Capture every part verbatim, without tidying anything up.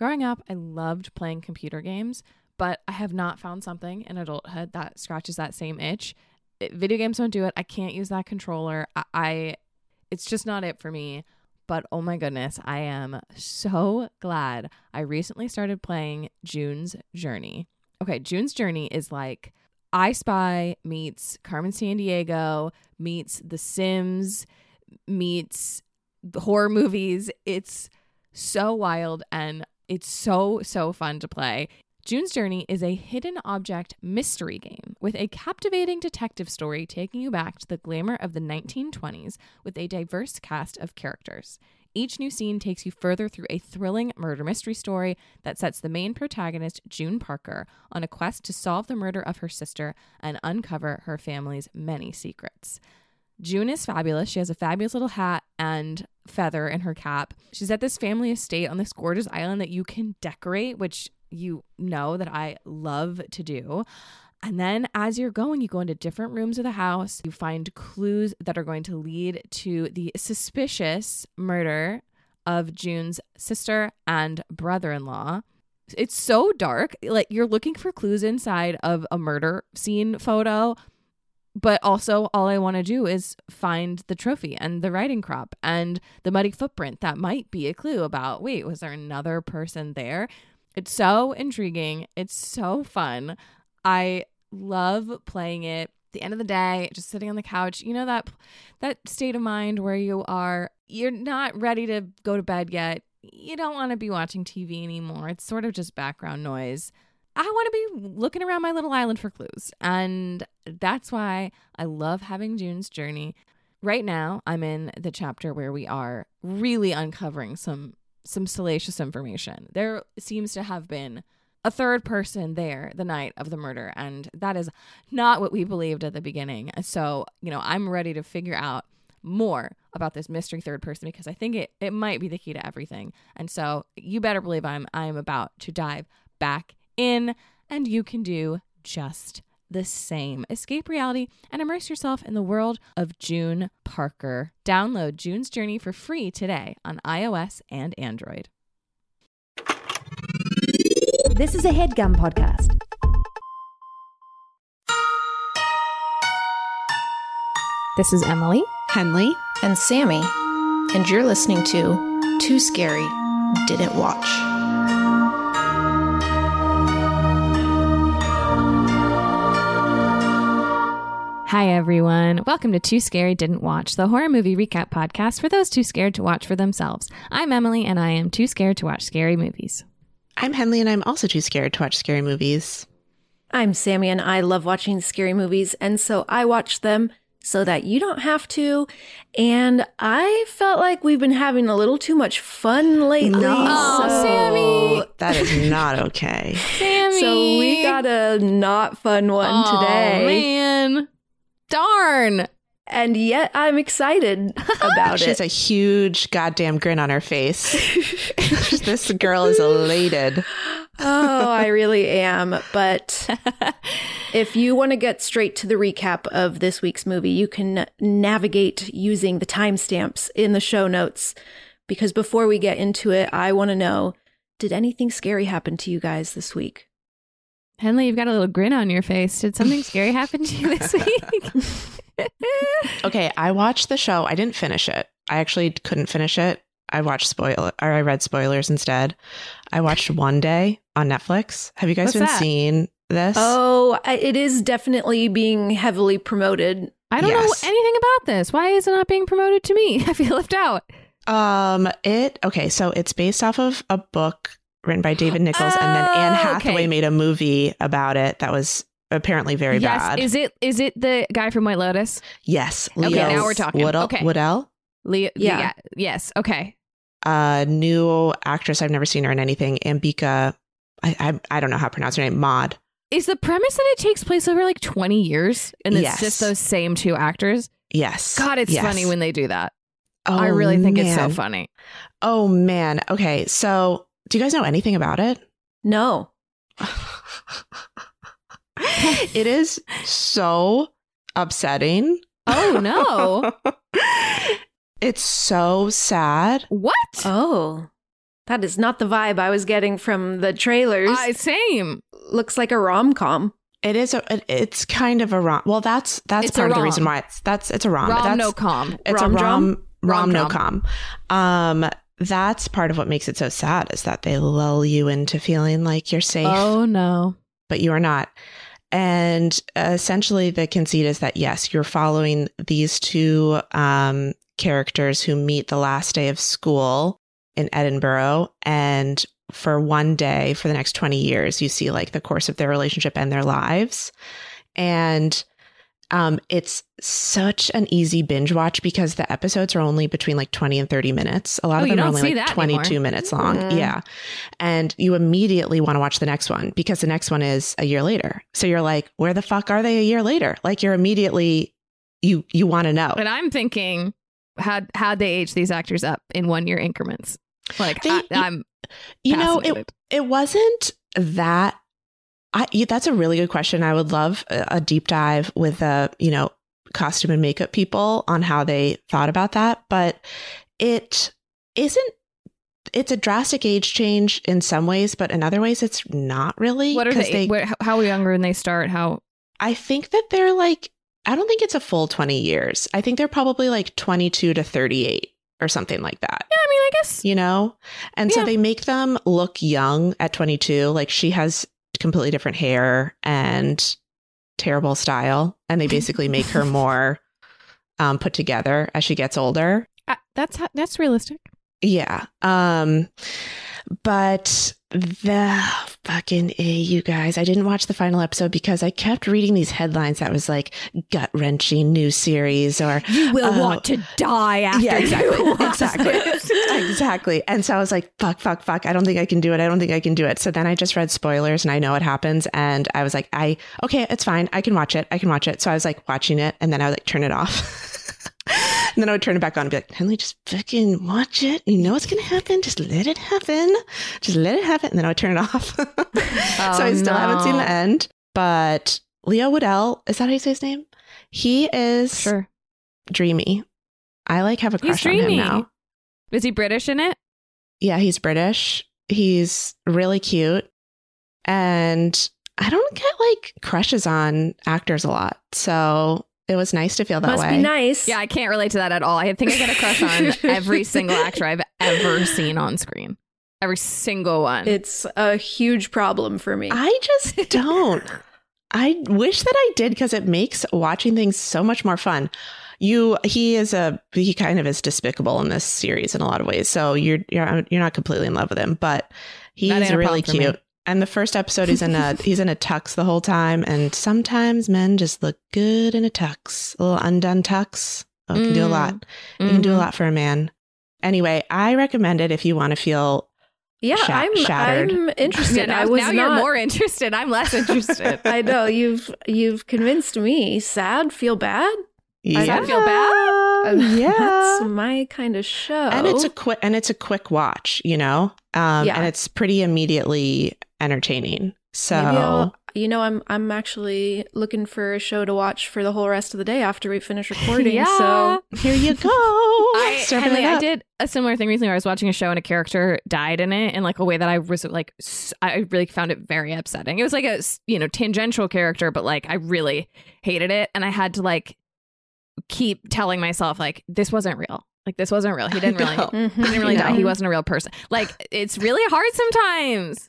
Growing up, I loved playing computer games, but I have not found something in adulthood that scratches that same itch. It, video games don't do it. I can't use that controller. I, I it's just not it for me. But oh my goodness, I am so glad I recently started playing June's Journey. Okay, June's Journey is like I Spy meets Carmen Sandiego, meets The Sims, meets horror movies. It's so wild and it's so, so fun to play. June's Journey is a hidden object mystery game with a captivating detective story taking you back to the glamour of the nineteen twenties with a diverse cast of characters. Each new scene takes you further through a thrilling murder mystery story that sets the main protagonist, June Parker, on a quest to solve the murder of her sister and uncover her family's many secrets. June is fabulous. She has a fabulous little hat and feather in her cap. She's at this family estate on this gorgeous island that you can decorate, which you know that I love to do. And then as you're going, you go into different rooms of the house. You find clues that are going to lead to the suspicious murder of June's sister and brother-in-law. It's so dark. Like you're looking for clues inside of a murder scene photo. But also all I want to do is find the trophy and the riding crop and the muddy footprint that might be a clue about, wait, was there another person there? It's so intriguing. It's so fun. I love playing it. At the end of the day, just sitting on the couch, you know, that that state of mind where you are, you're not ready to go to bed yet. You don't want to be watching T V anymore. It's sort of just background noise. I want to be looking around my little island for clues. And that's why I love having June's Journey. Right now, I'm in the chapter where we are really uncovering some some salacious information. There seems to have been a third person there the night of the murder, and that is not what we believed at the beginning. So, you know, I'm ready to figure out more about this mystery third person because I think it, it might be the key to everything. And so you better believe I'm I'm about to dive back in, and you can do just the same. Escape reality and immerse yourself in the world of June Parker. Download June's Journey for free today on iOS and Android. This is a HeadGum podcast. This is Emily, Henley, and Sammy, and you're listening to Too Scary Didn't Watch. Hi, everyone. Welcome to Too Scary Didn't Watch, the horror movie recap podcast for those too scared to watch for themselves. I'm Emily, and I am too scared to watch scary movies. I'm Henley, and I'm also too scared to watch scary movies. I'm Sammy, and I love watching scary movies, and so I watch them so that you don't have to. And I felt like we've been having a little too much fun lately. No, oh, so Sammy. That is not okay. Sammy. So we got a not fun one oh, today. Man. Darn. And yet I'm excited about She it. has a huge goddamn grin on her face. This girl is elated. Oh, I really am. But if you want to get straight to the recap of this week's movie, you can navigate using the timestamps in the show notes. Because before we get into it, I want to know, did anything scary happen to you guys this week? Henley, you've got a little grin on your face. Did something scary happen to you this week? Okay, I watched the show. I didn't finish it. I actually couldn't finish it. I watched spoiler, or I read spoilers instead. I watched One Day on Netflix. Have you guys What's been that? seeing this? Oh, I- it is definitely being heavily promoted. I don't Yes. know anything about this. Why is it not being promoted to me? I feel left out. Um, it okay. So it's based off of a book written by David Nichols, and then Anne Oh, Hathaway okay. made a movie about it that was apparently very yes. bad. Is it is it the guy from White Lotus? Yes. Okay, Leo now we're talking. Woodell, Okay. Woodell, Leo, Yeah. yeah. Yes. Okay. a new actress. I've never seen her in anything. Ambika. I, I I don't know how to pronounce her name. Maud. Is the premise that it takes place over like twenty years and it's Yes. just those same two actors? Yes. God, it's Yes. funny when they do that. Oh, I really think it's so man. funny. Oh man. Okay. So do you guys know anything about it? No. It is so upsetting. Oh no. It's so sad. What? Oh. That is not the vibe I was getting from the trailers. I same. Looks like a rom-com. It is a. It, it's kind of a rom. Well, that's that's It's a part of the rom. reason why it's that's it's a rom. Rom that's, no com. It's Rom a rom rom no Rom-com. com. Um, that's part of what makes it so sad is that they lull you into feeling like you're safe, Oh no. but you are not. And uh, essentially, the conceit is that yes, you're following these two um, characters who meet the last day of school in Edinburgh, and for one day for the next twenty years, you see like the course of their relationship and their lives. And um, it's such an easy binge watch because the episodes are only between like twenty and thirty minutes. A lot Oh, of you them are don't only see like that twenty-two anymore. minutes long. Mm. Yeah. And you immediately want to watch the next one because the next one is a year later. So you're like, where the fuck are they a year later? Like you're immediately, you, you want to know. But I'm thinking, how'd, how'd they age these actors up in one year increments? Like, They- I, I'm You know, it, fascinated. it wasn't that. I, yeah, that's a really good question. I would love a, a deep dive with uh, you know, costume and makeup people on how they thought about that. But it isn't. It's a drastic age change in some ways, but in other ways, it's not really. What are 'cause they? Where, how- how younger when they start? How? I think that they're like. I don't think it's a full twenty years. I think they're probably like twenty-two to thirty-eight or something like that. Yeah, I mean, I guess. You know? And so Yeah. they make them look young at twenty-two. Like she has completely different hair and terrible style. And they basically make her more um, put together as she gets older. Uh, that's ho- that's realistic. Yeah. Um, but the fucking A, you guys, I didn't watch the final episode because I kept reading these headlines that was like gut wrenching new series or You will uh, want to die after yeah, exactly, you watch exactly, this. exactly. And so I was like, fuck, fuck, fuck. I don't think I can do it. I don't think I can do it. So then I just read spoilers and I know what happens. And I was like, I, okay, it's fine. I can watch it. I can watch it. So I was like watching it and then I would like turn it off. And then I would turn it back on and be like, Henley, just fucking watch it. You know what's going to happen. Just let it happen. Just let it happen. And then I would turn it off. so I still no. haven't seen the end. But Leo Woodell, is that how you say his name? He is Sure. dreamy. I like have a He's crush on him dreamy. now. Is he British in it? Yeah, he's British. He's really cute. And I don't get like crushes on actors a lot. So it was nice to feel that Must way. be nice. Yeah, I can't relate to that at all. I think I get a crush on every single actor I've ever seen on screen. Every single one. It's a huge problem for me. I just don't. I wish that I did because it makes watching things so much more fun. You, he is a, he kind of is despicable in this series in a lot of ways. So you're, you're, you're not completely in love with him, but That ain't he's a really problem for me. cute. And the first episode, he's in a, he's in a tux the whole time. And sometimes men just look good in a tux, a little undone tux. Oh, it can do a Mm. lot. It can do a Mhm. lot for a man. Anyway, I recommend it if you want to feel yeah, sha- I'm shattered. I'm interested. Yeah, now, I was now not. you're more interested. I'm less interested. I know you've you've convinced me. Sad, feel bad. I don't feel bad. Um, Yeah. That's my kind of show. and it's a quick and it's a quick watch, you know, um, Yeah. and it's pretty immediately entertaining. So Maybe I'll, you know, I'm I'm actually looking for a show to watch for the whole rest of the day after we finish recording. Yeah. So here you go. I, Serving Henley, it I up. did a similar thing recently where I was watching a show and a character died in it in like a way that I was like, s- I really found it very upsetting. It was like a, s- you know, tangential character, but like I really hated it. And I had to like keep telling myself like, this wasn't real. Like this wasn't real. He didn't really, know. he didn't really I die. know. He wasn't a real person. Like it's really hard sometimes.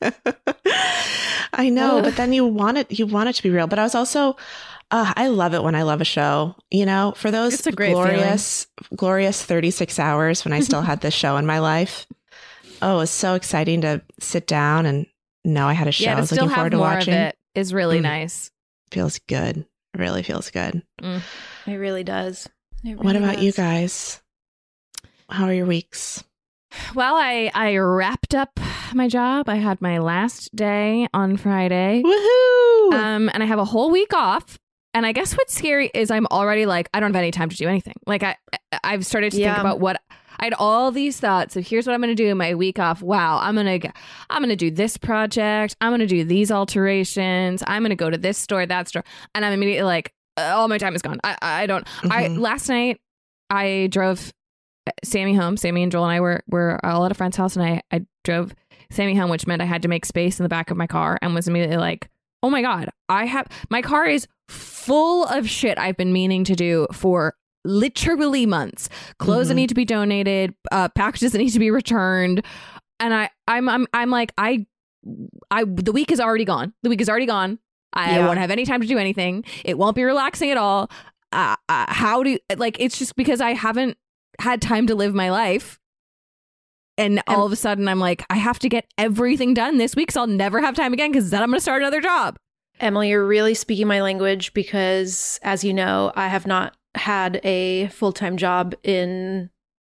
I know, Ugh. but then you want it you want it to be real. But I was also uh, I love it when I love a show, you know, for those It's a great glorious glorious thirty-six hours when I still had this show in my life. Oh, it was so exciting to sit down and know I had a show Yeah, I to was still looking forward have to more watching. of it is really Mm. nice. Feels good. It really feels good. it really does. It What really about you does. guys? How are your weeks? Well, I I wrapped up my job. I had my last day on Friday. Woohoo! Um, and I have a whole week off. And I guess what's scary is I'm already like, I don't have any time to do anything. Like I, I've started to Yeah. think about what I had all these thoughts of here's what I'm going to do in my week off. Wow. I'm going to, I'm going to do this project. I'm going to do these alterations. I'm going to go to this store, that store. And I'm immediately like, uh, all my time is gone. I, I don't, I, Mhm. last night I drove Sammy home. Sammy and Joel and I were were all at a friend's house, and I I drove Sammy home, which meant I had to make space in the back of my car, and was immediately like, oh my God, I have my car is full of shit I've been meaning to do for literally months. Clothes mm-hmm. that need to be donated, uh, packages that need to be returned, and I I'm I'm I'm like I I the week is already gone. The week is already gone. I yeah. won't have any time to do anything. It won't be relaxing at all. Uh, uh, how do like it's just because I haven't had time to live my life. And all um, of a sudden I'm like, I have to get everything done this week, so I'll never have time again, because then I'm going to start another job. Emily, you're really speaking my language, because as you know, I have not had a full-time job in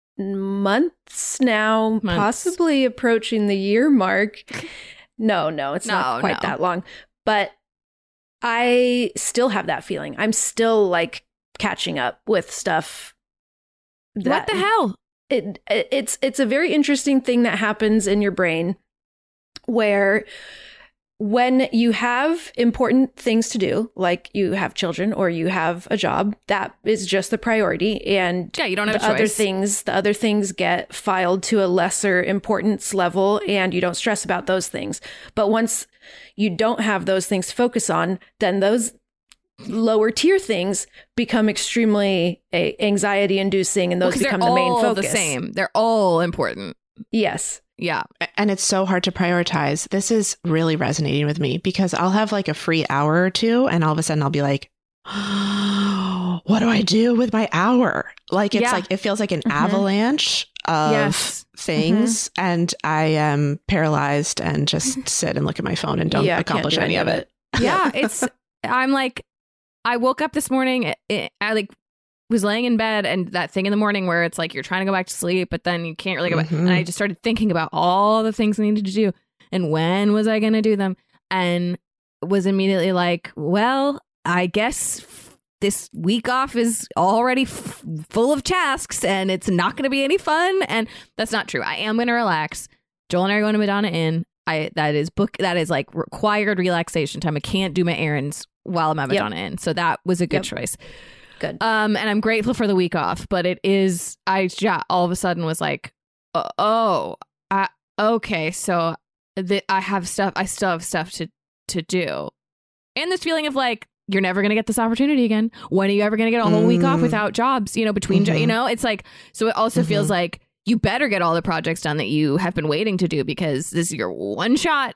months now, months. Possibly approaching the year mark. No, no, it's no, not quite no. that long. But I still have that feeling. I'm still like catching up with stuff. That, what the hell? It, it it's it's a very interesting thing that happens in your brain, where when you have important things to do, like you have children or you have a job, that is just the priority. And yeah, you don't have the a choice. other things, the other things get filed to a lesser importance level, and you don't stress about those things. But once you don't have those things to focus on, then those lower tier things become extremely a- anxiety inducing, and those well, become the main focus. They're all the same. They're all important. Yes. Yeah. And it's so hard to prioritize. This is really resonating with me, because I'll have like a free hour or two, and all of a sudden I'll be like, oh, what do I do with my hour? Like, it's yeah. like, it feels like an mm-hmm. avalanche of yes. things. Mm-hmm. And I am paralyzed and just sit and look at my phone and don't yeah, accomplish do any, any of it. it. Yeah. It's, I'm like, I woke up this morning, it, it, I like was laying in bed, and that thing in the morning where it's like you're trying to go back to sleep, but then you can't really go back. Mm-hmm. And I just started thinking about all the things I needed to do, and when was I going to do them, and was immediately like, well, I guess this week off is already f- full of tasks, and it's not going to be any fun. And that's not true. I am going to relax. Joel and I are going to Madonna Inn. I that is book that is like required relaxation time. I can't do my errands while I'm at Madonna yep. Inn. So that was a good yep. choice. Good. Um, and I'm grateful for the week off, but it is, I yeah, all of a sudden was like, oh, oh I, okay. So that I have stuff, I still have stuff to, to do. And this feeling of like, you're never going to get this opportunity again. When are you ever going to get a whole mm. week off without jobs, you know, between, mm-hmm. jo- you know, it's like, so it also mm-hmm. feels like you better get all the projects done that you have been waiting to do, because this is your one shot.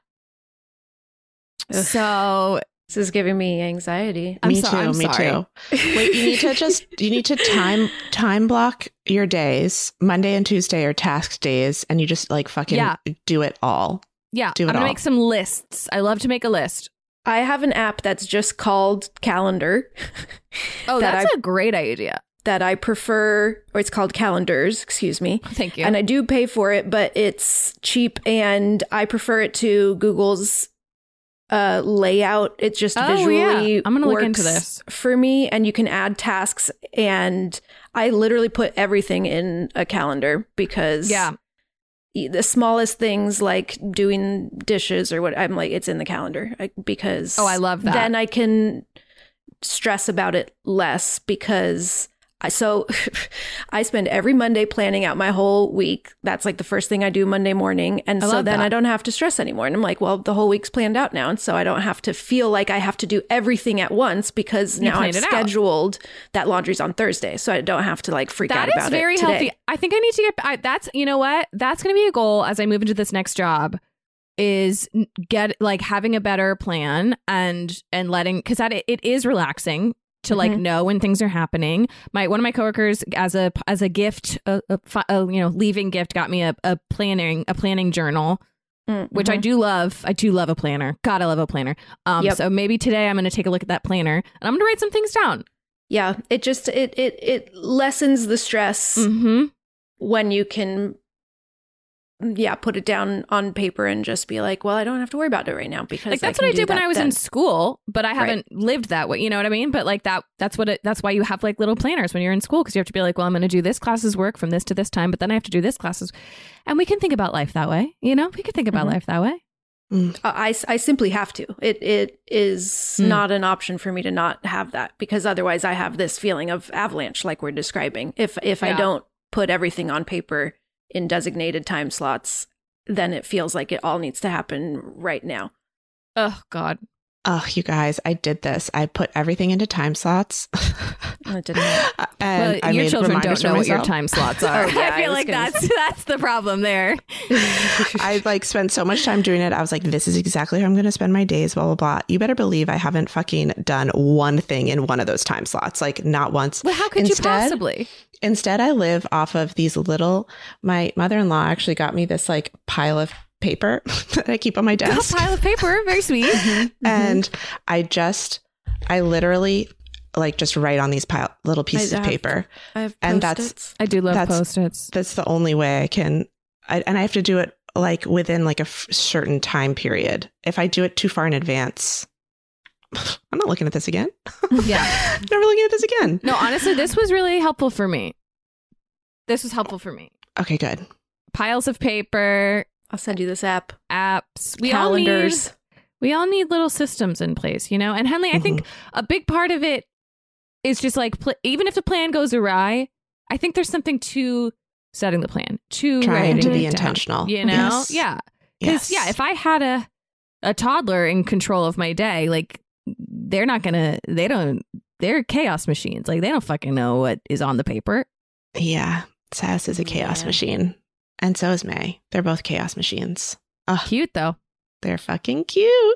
Ugh. So this is giving me anxiety. I'm me so, too. I'm me sorry. too. Wait, you need to just you need to time time block your days. Monday and Tuesday are task days, and you just like fucking yeah. do it all. Yeah, do it I'm gonna all. make some lists. I love to make a list. I have an app that's just called Calendar. Oh, that that's I, a great idea. That I prefer, or it's called Calendars, excuse me. Thank you. And I do pay for it, but it's cheap, and I prefer it to Google's uh, layout. It just oh, visually yeah. I'm gonna works look into this for me, and you can add tasks, and I literally put everything in a calendar, because yeah. the smallest things like doing dishes or what, I'm like, it's in the calendar, because oh, I love that. Then I can stress about it less, because I, so I spend every Monday planning out my whole week. That's like the first thing I do Monday morning. And I so then that. I don't have to stress anymore. And I'm like, well, the whole week's planned out now. And so I don't have to feel like I have to do everything at once, because you now I've scheduled out. That laundry's on Thursday. So I don't have to like freak that out about it. That is very healthy. I think I need to get, I, that's, you know what? That's going to be a goal as I move into this next job, is get like having a better plan and, and letting, cause that it, it is relaxing to like mm-hmm. know when things are happening. My one of my coworkers, as a as a gift, a, a, a you know leaving gift, got me a, a planning a planning journal, mm-hmm. which I do love. I do love a planner. God, I love a planner. Um, yep. So maybe today I'm going to take a look at that planner, and I'm going to write some things down. Yeah, it just it it it lessens the stress mm-hmm. when you can. Yeah, put it down on paper and just be like, well, I don't have to worry about it right now, because like that's I what I did that when I was then. in school, but I haven't right. lived that way. You know what I mean? But like that, that's what it, that's why you have like little planners when you're in school, because you have to be like, well, I'm going to do this class's work from this to this time, but then I have to do this class's, and we can think about life that way. You know, we can think about mm-hmm. life that way. Mm. I, I simply have to. It it is mm. not an option for me to not have that, because otherwise I have this feeling of avalanche like we're describing. If if yeah. I don't put everything on paper in designated time slots, then it feels like it all needs to happen right now. Oh, God. Oh, you guys, I did this. I put everything into time slots. It didn't. And Well, I your made children don't reminders know for what your myself. time slots are. Oh, yeah, I I feel was like gonna that's that's the problem there. I like spent so much time doing it. I was like, this is exactly how I'm going to spend my days, blah, blah, blah. You better believe I haven't fucking done one thing in one of those time slots, like not once. Well, how could Instead- you possibly? Instead, I live off of these little, my mother-in-law actually got me this like pile of paper that I keep on my A desk. pile of paper, very sweet. And I just, I literally like just write on these pile, little pieces I of have- paper. I have And that's- Post-its. I do love That's- Post-its. That's the only way I can, I, and I have to do it like within like a f- certain time period. If I do it too far in advance, I'm not looking at this again. Yeah. Never looking at this again. No, honestly, this was really helpful for me. This was helpful for me. Okay, good. Piles of paper, I'll send you this app. apps, we Calendars. all need we all need little systems in place, you know. And Henley, I think a big part of it is just like pl- even if the plan goes awry, I think there's something to setting the plan, to Trying to writing be it down, intentional. you know. Yes. Yeah, because Yes. yeah, if I had a a toddler in control of my day, like they're not gonna, they don't, they're chaos machines. Like they don't fucking know what is on the paper. Yeah. Sass is a chaos Yeah. machine. And so is May. They're both chaos machines. Oh, Cute though. they're fucking cute.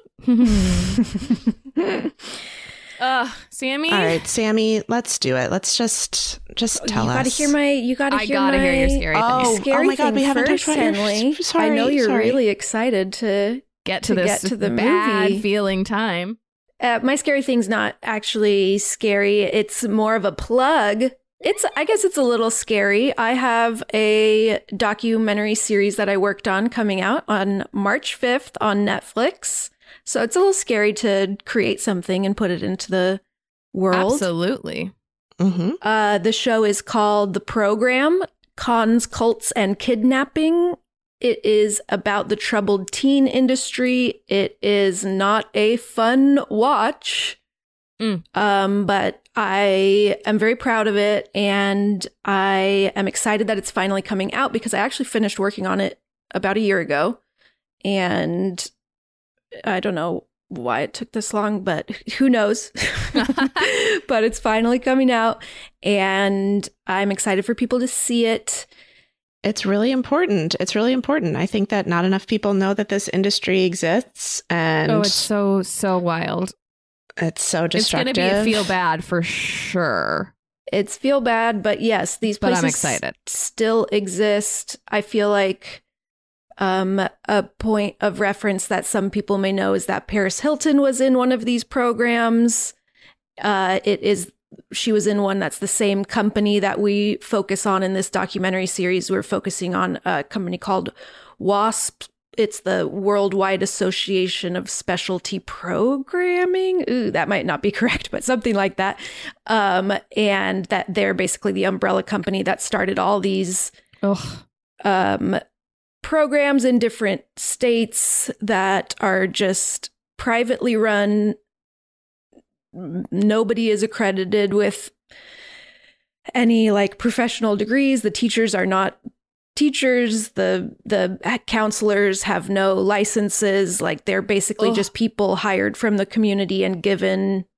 Uh, Sammy. All right, Sammy, let's do it. Let's just just tell you us. gotta hear my. You gotta I hear gotta my hear your scary Oh, thing. scary oh my God, thing we haven't first, talked about your- Henley. sorry, I know you're sorry. really excited to. Get to, to this get to the bad movie. feeling time. Uh, my scary thing's not actually scary. It's more of a plug. It's. I guess it's a little scary. I have a documentary series that I worked on coming out on March fifth on Netflix. So it's a little scary to create something and put it into the world. Absolutely. Mm-hmm. Uh, the show is called The Program, Cons, Cults, and Kidnapping. It is about the troubled teen industry. It is not a fun watch, Mm. um, but I am very proud of it. And I am excited that it's finally coming out because I actually finished working on it about a year ago. And I don't know why it took this long, but who knows? But it's finally coming out, and I'm excited for people to see it. It's really important. It's really important. I think that not enough people know that this industry exists, and Oh, it's so so wild. it's so It's destructive. gonna be a feel bad for sure. It's feel bad, but yes, these But places I'm excited. still exist. I feel like um, a point of reference that some people may know is that Paris Hilton was in one of these programs. Uh, it is she was in one that's the same company that we focus on in this documentary series. We're focusing on a company called WASP. It's the Worldwide Association of Specialty Programming. Ooh, that might not be correct, but something like that. Um, and that they're basically the umbrella company that started all these Ugh. um, programs in different states that are just privately run. Nobody is accredited with any like professional degrees. The teachers are not teachers. The the counselors have no licenses. Like they're basically Ugh. just people hired from the community and given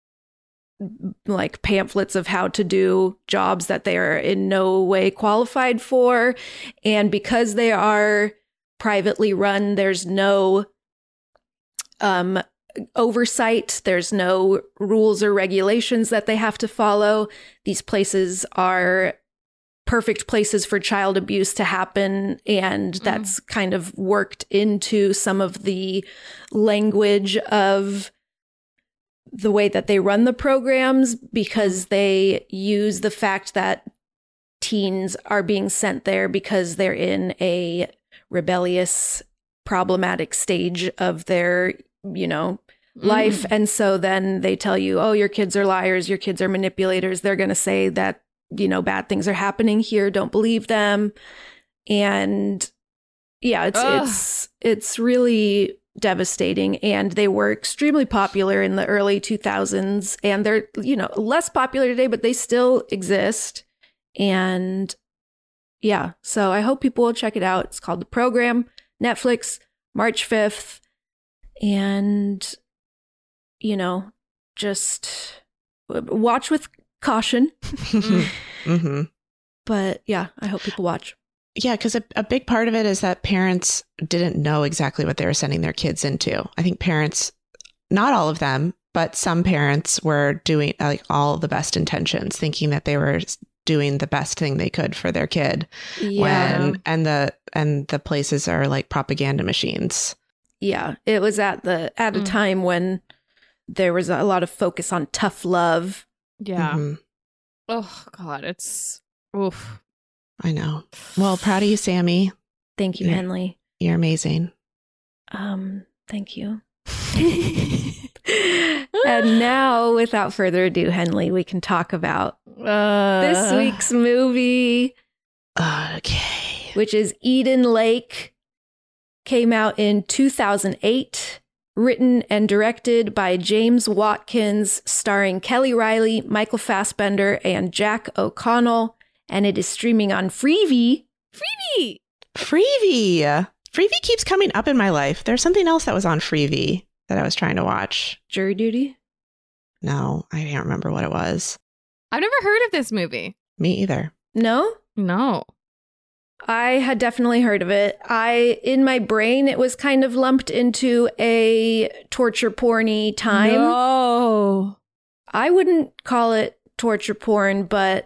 like pamphlets of how to do jobs that they are in no way qualified for. And because they are privately run, there's no um oversight. There's no rules or regulations that they have to follow. These places are perfect places for child abuse to happen. And that's kind of worked into some of the language of the way that they run the programs, because they use the fact that teens are being sent there because they're in a rebellious, problematic stage of their, you know, life. And so then they tell you, oh, your kids are liars, your kids are manipulators. They're going to say that, you know, bad things are happening here. Don't believe them. And yeah, it's Ugh. it's it's really devastating. And they were extremely popular in the early two thousands, and they're, you know, less popular today, but they still exist. And yeah, so I hope people will check it out. It's called The Program, Netflix, March fifth. And, you know, just watch with caution. mm-hmm. But yeah, I hope people watch. Yeah, because a, a big part of it is that parents didn't know exactly what they were sending their kids into. I think parents, not all of them, but some parents were doing like all the best intentions, thinking that they were doing the best thing they could for their kid. Yeah. When, and the and the places are like propaganda machines. Yeah, it was at the at a Mm. time when there was a lot of focus on tough love. Yeah. Mhm. Oh God, it's oof. I know. Well, proud of you, Sammy. Thank you, Yeah. Henley. You're amazing. Um, thank you. And now, without further ado, Henley, we can talk about Uh, this week's movie, Okay. which is Eden Lake. Came out in two thousand eight, written and directed by James Watkins, starring Kelly Riley, Michael Fassbender, and Jack O'Connell. And it is streaming on Freevee. Freebie. Freevee. Freevee keeps coming up in my life. There's something else that was on Freevee that I was trying to watch. Jury Duty? No, I can't remember what it was. I've never heard of this movie. Me either. No? No. I had definitely heard of it. I, in my brain, it was kind of lumped into a torture porny time. No. I wouldn't call it torture porn, but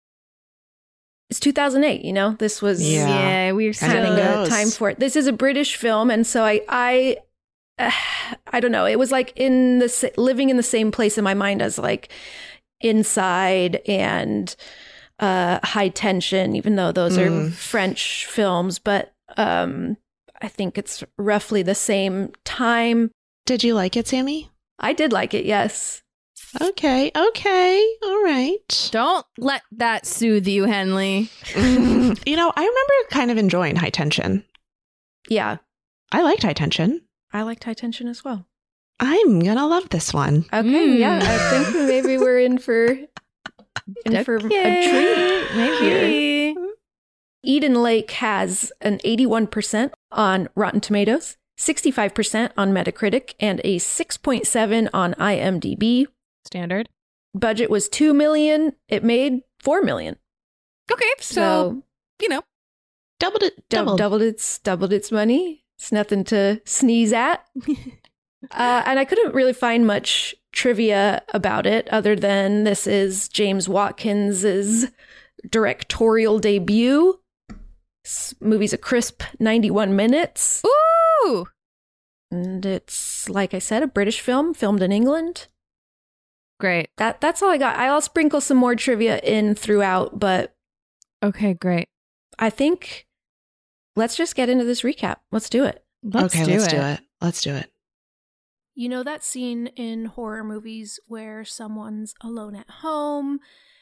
it's two thousand eight, you know? This was Yeah. Yeah, we're Kind kind of of still goes. the time for it. This is a British film, and so I, I, uh, I don't know. It was like in the sa- living in the same place in my mind as like Inside and uh, High Tension, even though those are Mm. French films. But um, I think it's roughly the same time. Did you like it, Sammy? I did like it, yes. Okay. Okay. All right. Don't let that soothe you, Henley. You know, I remember kind of enjoying High Tension. Yeah, I liked High Tension. I liked High Tension as well. I'm going to love this one. Okay, Mm. yeah, I think maybe we're in for in for a treat. Maybe. Eden Lake has an eighty-one percent on Rotten Tomatoes, sixty-five percent on Metacritic, and a six point seven on IMDb. Standard. Budget was two million dollars. It made four million Okay, dollars. so, So, you know. Doubled it. dou- Doubled. doubled its doubled its money. It's nothing to sneeze at. Uh, and I couldn't really find much trivia about it other than this is James Watkins's directorial debut. This movie's a crisp ninety-one minutes. Ooh. And it's, like I said, a British film filmed in England. Great. That That's all I got. I'll sprinkle some more trivia in throughout, but Okay, great. I think let's just get into this recap. Let's do it. Let's okay, do let's it. do it. Let's do it. You know that scene in horror movies where someone's alone at home,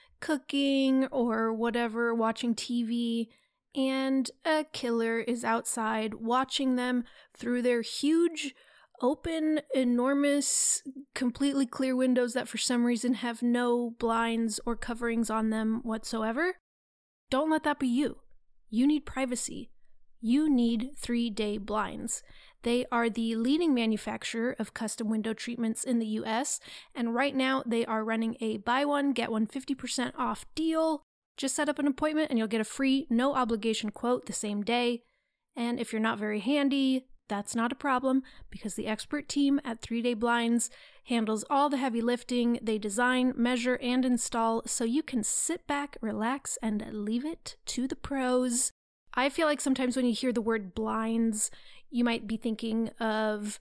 cooking or whatever, watching T V, and a killer is outside watching them through their huge, open, enormous, completely clear windows that for some reason have no blinds or coverings on them whatsoever? Don't let that be you. You need privacy. You need three-day blinds. They are the leading manufacturer of custom window treatments in the U S, and right now they are running a buy one, get one fifty percent off deal. Just set up an appointment and you'll get a free, no obligation quote the same day. And if you're not very handy, that's not a problem because the expert team at three day Blinds handles all the heavy lifting. They design, measure, and install so you can sit back, relax, and leave it to the pros. I feel like sometimes when you hear the word blinds, you might be thinking of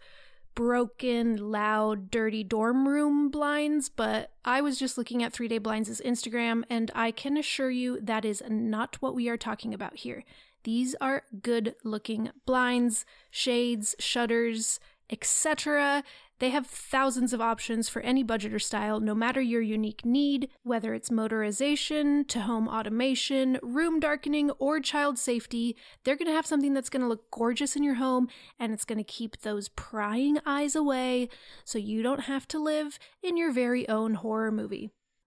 broken, loud, dirty dorm room blinds, but I was just looking at three day Blinds' Instagram, and I can assure you that is not what we are talking about here. These are good-looking blinds, shades, shutters, et cetera. They have thousands of options for any budget or style, no matter your unique need, whether it's motorization, to home automation, room darkening, or child safety. They're going to have something that's going to look gorgeous in your home, and it's going to keep those prying eyes away so you don't have to live in your very own horror movie.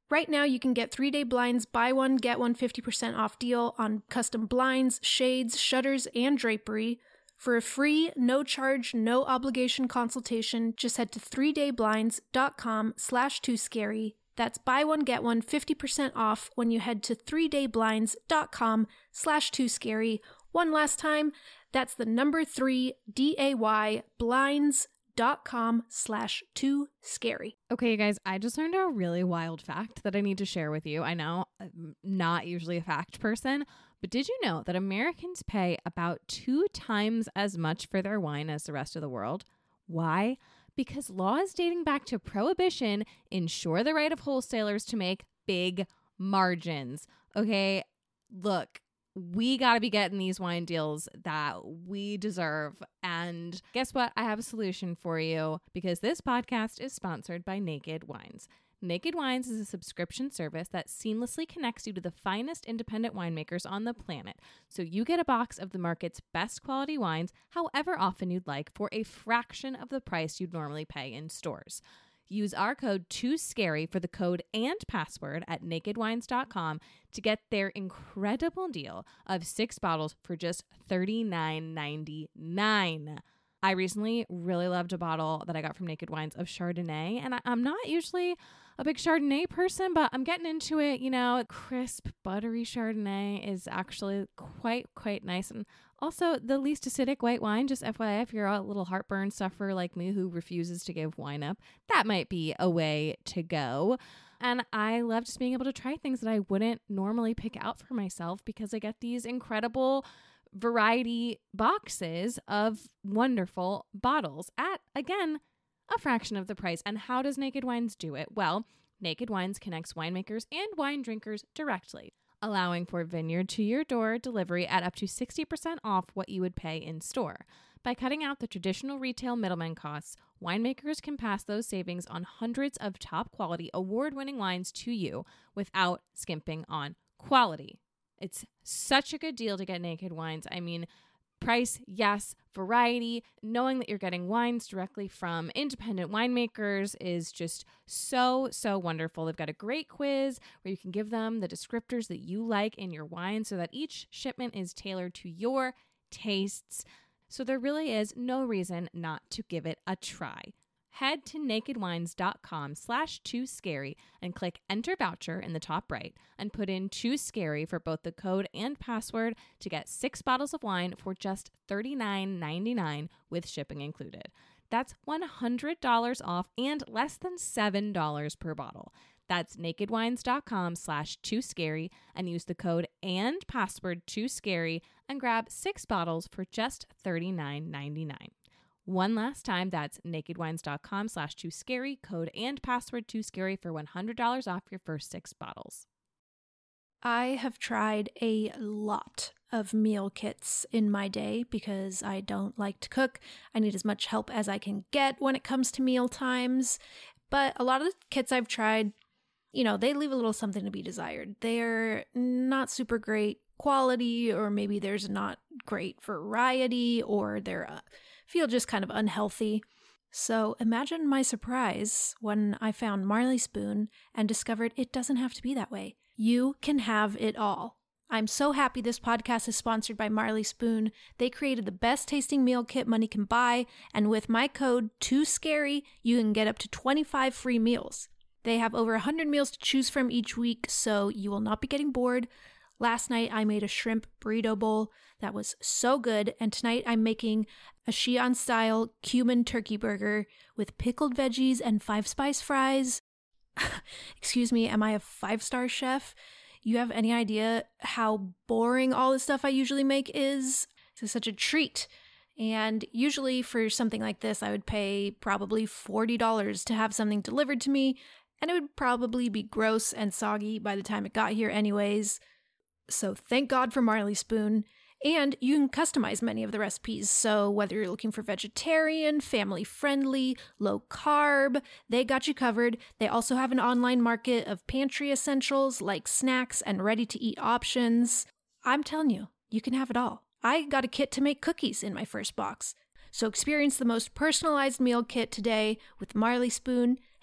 Right now, you can get three-day blinds, buy one, get one fifty percent off deal on custom blinds, shades, shutters, and drapery. For a free, no-charge, no-obligation consultation, just head to three day blinds dot com slash too scary. That's buy one, get one fifty percent off when you head to three day blinds dot com slash too scary. One last time, that's the number three, D A Y, blinds dot com slash too scary. Okay, you guys, I just learned a really wild fact that I need to share with you. I know I'm not usually a fact person, but did you know that Americans pay about two times as much for their wine as the rest of the world? Why? Because laws dating back to Prohibition ensure the right of wholesalers to make big margins. Okay, look, we got to be getting these wine deals that we deserve. And guess what? I have a solution for you because this podcast is sponsored by Naked Wines. Naked Wines is a subscription service that seamlessly connects you to the finest independent winemakers on the planet. So you get a box of the market's best quality wines, however often you'd like, for a fraction of the price you'd normally pay in stores. Use our code too scary for the code and password at naked wines dot com to get their incredible deal of six bottles for just thirty-nine ninety-nine. I recently really loved a bottle that I got from Naked Wines of Chardonnay, and I, I'm not usually a big Chardonnay person, but I'm getting into it. You know, crisp, buttery Chardonnay is actually quite, quite nice. And also the least acidic white wine, just F Y I, if you're a little heartburn sufferer like me who refuses to give wine up, that might be a way to go. And I love just being able to try things that I wouldn't normally pick out for myself because I get these incredible variety boxes of wonderful bottles at, again, a fraction of the price. And how does Naked Wines do it? Well, Naked Wines connects winemakers and wine drinkers directly, allowing for vineyard to your door delivery at up to sixty percent off what you would pay in store. By cutting out the traditional retail middleman costs, winemakers can pass those savings on hundreds of top quality award-winning wines to you without skimping on quality. It's such a good deal to get Naked Wines. I mean, price, yes. Variety, knowing that you're getting wines directly from independent winemakers is just so, so wonderful. They've got a great quiz where you can give them the descriptors that you like in your wine so that each shipment is tailored to your tastes. So there really is no reason not to give it a try. Head to naked wines dot com slash too scary and click enter voucher in the top right and put in too scary for both the code and password to get six bottles of wine for just thirty-nine ninety-nine with shipping included. That's one hundred dollars off and less than seven dollars per bottle. That's naked wines dot com slash too scary and use the code and password too scary and grab six bottles for just thirty-nine ninety-nine. One last time, that's naked wines dot com slash too scary, code and password too scary for one hundred dollars off your first six bottles. I have tried a lot of meal kits in my day because I don't like to cook. I need as much help as I can get when it comes to meal times. But a lot of the kits I've tried, you know, they leave a little something to be desired. They're not super great quality, or maybe there's not great variety, or they're uh, feel just kind of unhealthy. So imagine my surprise when I found Marley Spoon and discovered it doesn't have to be that way. You can have it all. I'm so happy this podcast is sponsored by Marley Spoon. They created the best tasting meal kit money can buy, and with my code too scary, you can get up to twenty-five free meals. They have over one hundred meals to choose from each week, so you will not be getting bored. Last night, I made a shrimp burrito bowl that was so good, and tonight I'm making a Xi'an-style cumin turkey burger with pickled veggies and five-spice fries. Excuse me, am I a five-star chef? You have any idea how boring all the stuff I usually make is? This is such a treat. And usually for something like this, I would pay probably forty dollars to have something delivered to me, and it would probably be gross and soggy by the time it got here anyways. So thank God for Marley Spoon. And you can customize many of the recipes. So whether you're looking for vegetarian, family-friendly, low-carb, they got you covered. They also have an online market of pantry essentials like snacks and ready-to-eat options. I'm telling you, you can have it all. I got a kit to make cookies in my first box. So experience the most personalized meal kit today with Marley Spoon.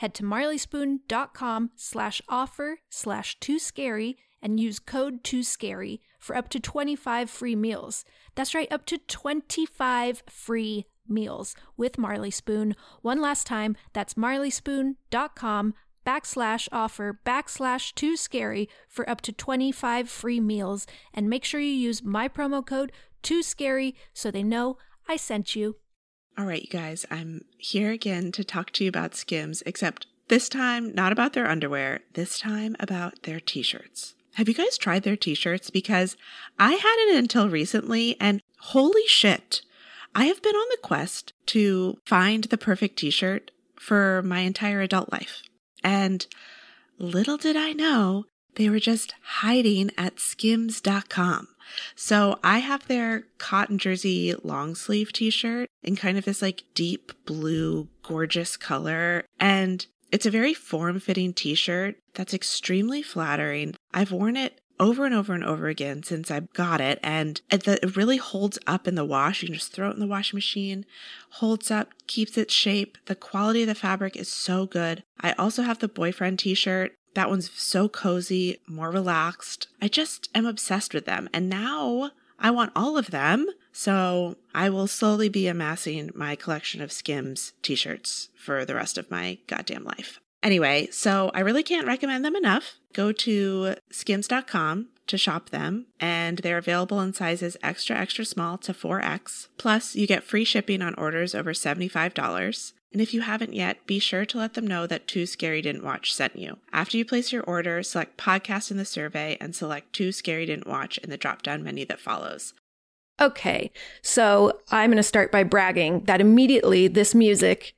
head to marleyspoon.com slash offer slash too scary and use code too scary for up to twenty-five free meals. That's right, up to twenty-five free meals with Marley Spoon. One last time, that's marleyspoon.com backslash offer backslash too scary for up to twenty-five free meals. And make sure you use my promo code too scary so they know I sent you. All right, you guys, I'm here again to talk to you about Skims, except this time not about their underwear, this time about their t-shirts. Have you guys tried their t-shirts? Because I hadn't until recently, and holy shit, I have been on the quest to find the perfect t-shirt for my entire adult life. And little did I know, they were just hiding at skims dot com. So I have their cotton jersey long sleeve t-shirt in kind of this like deep blue, gorgeous color. And it's a very form-fitting t-shirt that's extremely flattering. I've worn it over and over and over again since I got it. And it, it really holds up in the wash. You can just throw it in the washing machine, holds up, keeps its shape. The quality of the fabric is so good. I also have the boyfriend t-shirt. That one's so cozy, more relaxed. I just am obsessed with them. And now I want all of them. So I will slowly be amassing my collection of Skims t-shirts for the rest of my goddamn life. Anyway, so I really can't recommend them enough. Go to skims dot com to shop them, and they're available in sizes extra, extra small to four X. Plus, you get free shipping on orders over seventy-five dollars. And if you haven't yet, be sure to let them know that Too Scary Didn't Watch sent you. After you place your order, select Podcast in the survey and select Too Scary Didn't Watch in the drop-down menu that follows. Okay, so I'm going to start by bragging that immediately this music,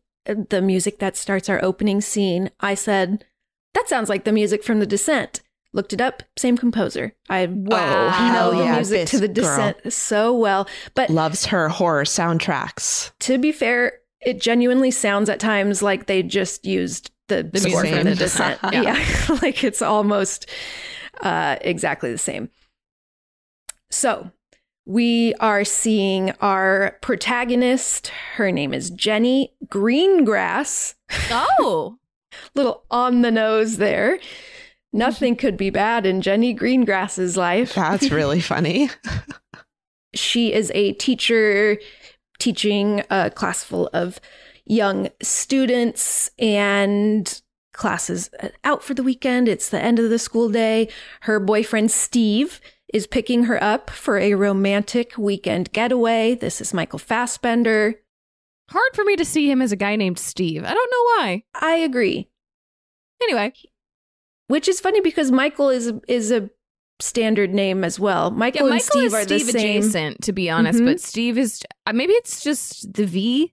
the music that starts our opening scene, I said, that sounds like the music from The Descent. Looked it up, same composer. I Wow, know hell the yeah, music this to The girl. Descent so well. But Loves her horror soundtracks. to be fair, it genuinely sounds at times like they just used the, The score music from from The The Descent. Descent. Yeah, Yeah. like it's almost uh, exactly the same. So we are seeing our protagonist. Her name is Jenny Greengrass. Oh, Little on the nose there. Nothing could be bad in Jenny Greengrass's life. That's really funny. She is a teacher teaching a class full of young students, and class is out for the weekend. It's the end of the school day. Her boyfriend, Steve, is picking her up for a romantic weekend getaway. This is Michael Fassbender. hard for me to see him as a guy named Steve. I don't know why. I agree. Anyway, Which is funny because Michael is is a standard name as well. yeah, Michael and Michael Steve is are the Steve same. adjacent, to be honest, Mhm. but Steve is uh, maybe it's just the V.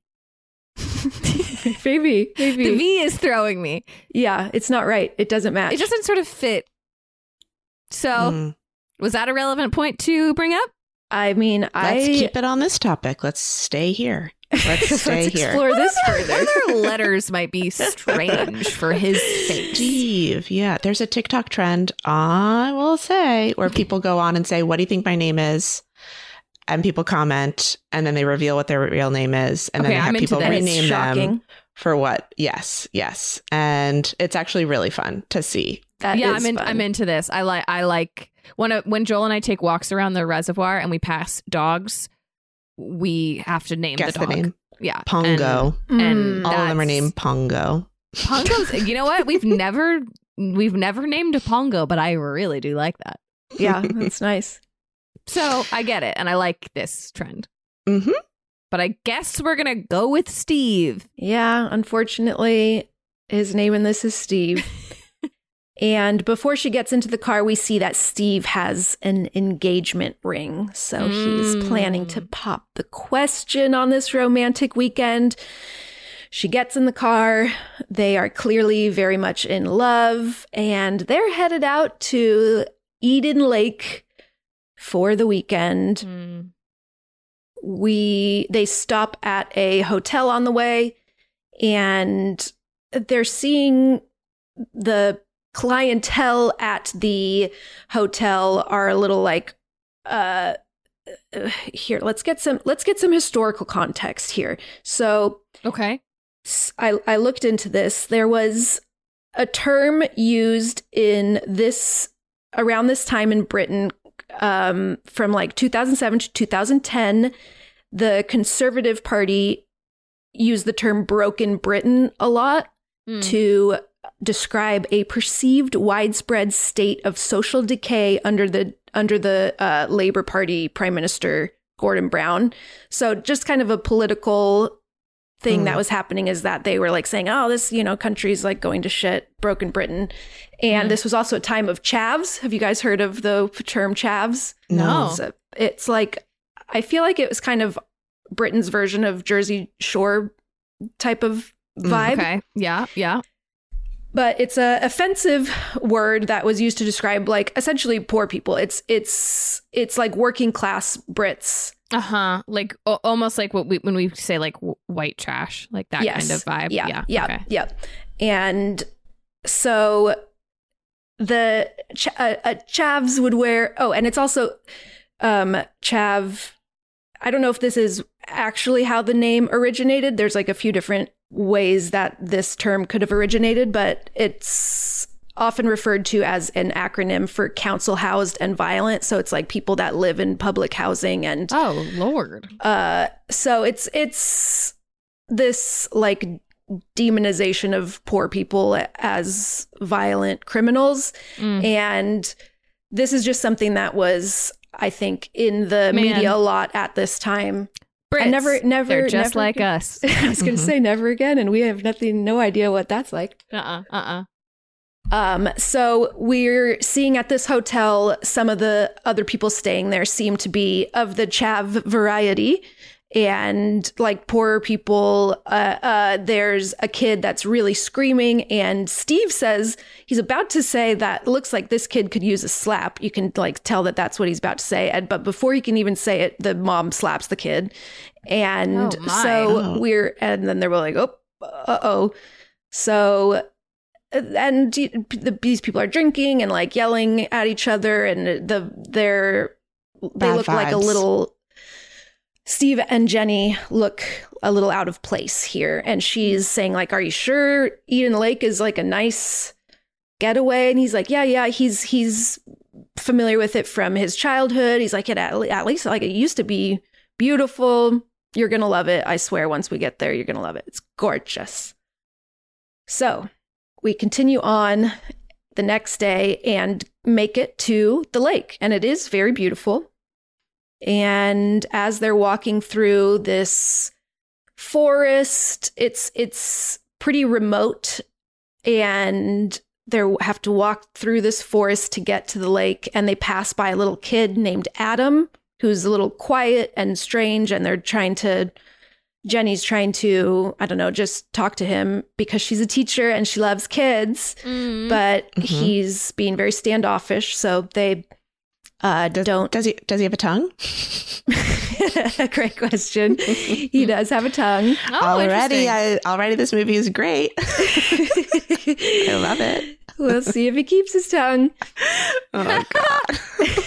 maybe, maybe. The V is throwing me. Yeah, it's not right. It doesn't match. It doesn't sort of fit. So, Mm. was that a relevant point to bring up? I mean, I Let's keep it on this topic. Let's stay here. Let's stay Let's here. explore this further. Other letters might be strange for his face. Steve, yeah. There's a TikTok trend, I will say, where people go on and say, what do you think my name is? And people comment, and then they reveal what their real name is. And Okay, then they have I'm into people this. And it's rename them shocking. for what? Yes, yes. And it's actually really fun to see. That yeah, is I'm in, fun. I'm into this. I like I like when I, when Joel and I take walks around the reservoir and we pass dogs, we have to name Guess the the, dog. name. Yeah, Pongo. And, and Mm. All of them are that's- named Pongo. Pongos. You know what? We've never we've never named a Pongo, but I really do like that. Yeah, that's nice. So I get it, and I like this trend. Mm-hmm. But I guess we're gonna go with Steve. Yeah, unfortunately, his name in this is Steve. And before she gets into the car, we see that Steve has an engagement ring. So he's Mm. planning to pop the question on this romantic weekend. She gets in the car. They are clearly very much in love, and they're headed out to Eden Lake for the weekend. Mm. we they stop at a hotel on the way, and they're seeing the clientele at the hotel are a little like uh uh, here let's get some let's get some historical context here. So Okay. I, I looked into this. There was a term used in this around this time in Britain um, from like two thousand seven to two thousand ten. The Conservative Party used the term broken Britain a lot mm. to describe a perceived widespread state of social decay under the under the uh, Labour Party Prime Minister Gordon Brown. So just kind of a political thing mm. that was happening is that they were like saying, oh, this, you know, country's like going to shit, broken Britain. And mm. this was also a time of chavs. Have you guys heard of the term chavs? No. So it's like, I feel like it was kind of Britain's version of Jersey Shore type of vibe. Okay. Yeah. Yeah. But it's a offensive word that was used to describe like essentially poor people. It's it's it's like working class Brits. Uh-huh. Like o- almost like what we when we say like w- white trash, like that yes. kind of vibe. Yeah. Yeah. Yeah. Okay. Yeah. And so the ch- uh, uh, chavs would wear. Oh, and it's also um, chav. I don't know if this is actually how the name originated. There's like a few different ways that this term could have originated, but it's often referred to as an acronym for council housed and violent. So it's like people that live in public housing and oh Lord. Uh, so it's it's this like demonization of poor people as violent criminals, mm. and this is just something that was, I think, in the Man. media a lot at this time. Brits, and never, never, they're just never like again. us. I was going to say never again, and we have nothing, no idea what that's like. Uh-uh, uh-uh. Um, so we're seeing at this hotel, some of the other people staying there seem to be of the chav variety. And like poorer people, uh, uh, there's a kid that's really screaming. And Steve says he's about to say that looks like this kid could use a slap. You can like tell that that's what he's about to say. And, but before he can even say it, the mom slaps the kid. And oh so oh. we're and then they're like, oh, uh oh. So and the, these people are drinking and like yelling at each other. And the they're they Bad look vibes. like a little. Steve and Jenny look a little out of place here. And she's saying like, are you sure Eden Lake is like a nice getaway? And he's like, yeah, yeah, he's he's familiar with it from his childhood. He's like, yeah, at least like it used to be beautiful. You're going to love it. I swear once we get there, you're going to love it. It's gorgeous. So we continue on the next day and make it to the lake. And it is very beautiful. And as they're walking through this forest, it's it's pretty remote, and they have to walk through this forest to get to the lake. And they pass by a little kid named Adam, who's a little quiet and strange. And they're trying to, Jenny's trying to, I don't know, just talk to him because she's a teacher and she loves kids. Mm. But mm-hmm. he's being very standoffish. So they Uh, does, don't does he does he have a tongue? Great question. He does have a tongue. Oh, already, I, already this movie is great. I love it. We'll see if he keeps his tongue. Oh God!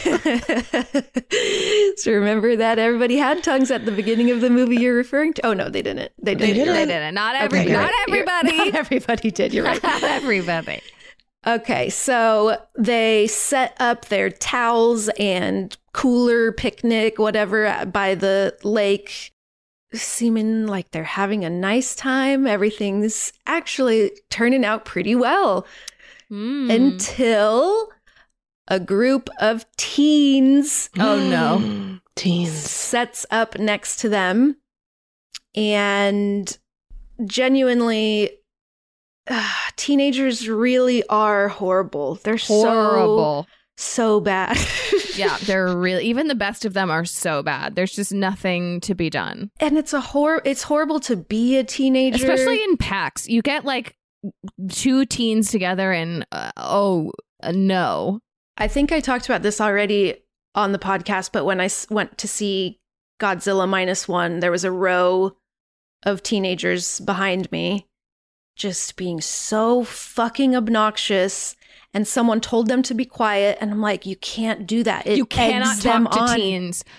So remember that everybody had tongues at the beginning of the movie you're referring to. Oh no, they didn't. They didn't. They didn't. They didn't. Not every. Okay, not right. everybody. Not everybody did. You're right. Not everybody. Okay, so they set up their towels and cooler picnic, whatever, by the lake, seeming like they're having a nice time. Everything's actually turning out pretty well Mm. until a group of teens Oh no. Teens. sets up next to them, and genuinely uh, teenagers really are horrible. They're Horrible. so so bad. Yeah, they're really, even the best of them are so bad. There's just nothing to be done. And it's a hor it's horrible to be a teenager, Especially in packs. You get like two teens together and uh, oh uh, no. I think I talked about this already on the podcast, but when I s- went to see Godzilla Minus One, there was a row of teenagers behind me just being so fucking obnoxious, and someone told them to be quiet, and I'm like, you can't do that. It You cannot eggs them talk to on. teens.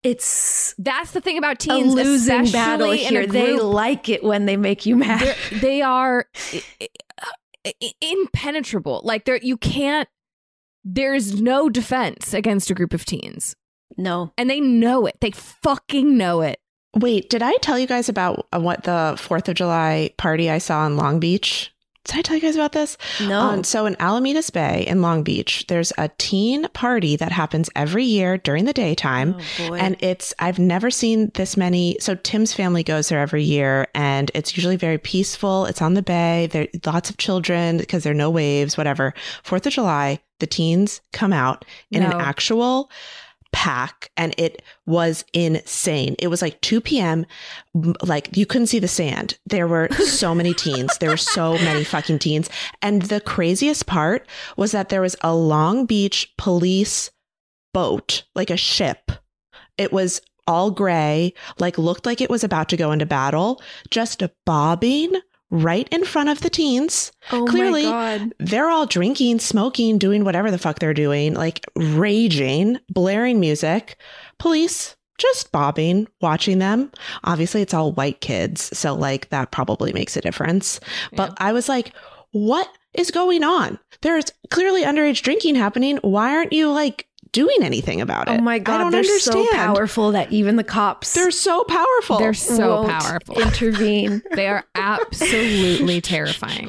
It's That's the thing about a teens, losing especially battle in here. a They group. like it when they make you mad. They're- they are i- i- impenetrable. Like there, you can't. There's no defense against a group of teens, No. and they know it. They fucking know it. Wait, did I tell you guys about uh, what the fourth of July party I saw in Long Beach? Did I tell you guys about this? No. Um, so in Alamitas Bay in Long Beach, there's a teen party that happens every year during the daytime. Oh, boy. And it's, I've never seen this many. So Tim's family goes there every year and it's usually very peaceful. It's on the bay. There are lots of children because there are no waves, whatever. fourth of July, the teens come out in No. an actual pack and it was insane. It was like two p.m. Like you couldn't see the sand. There were so many teens. There were so many fucking teens. And the craziest part was that there was a Long Beach police boat, like a ship. It was all gray, like looked like it was about to go into battle, just bobbing right in front of the teens. oh Clearly, my God. they're all drinking, smoking, doing whatever the fuck they're doing, like raging, blaring music. Police just bobbing, watching them. Obviously, it's all white kids. So, like, that probably makes a difference. But Yeah. I was like, what is going on? There's clearly underage drinking happening. Why aren't you, like, doing anything about it? Oh my I God. don't They're understand. so powerful that even the cops They're so powerful. They're so won't powerful. intervene. They are absolutely terrifying.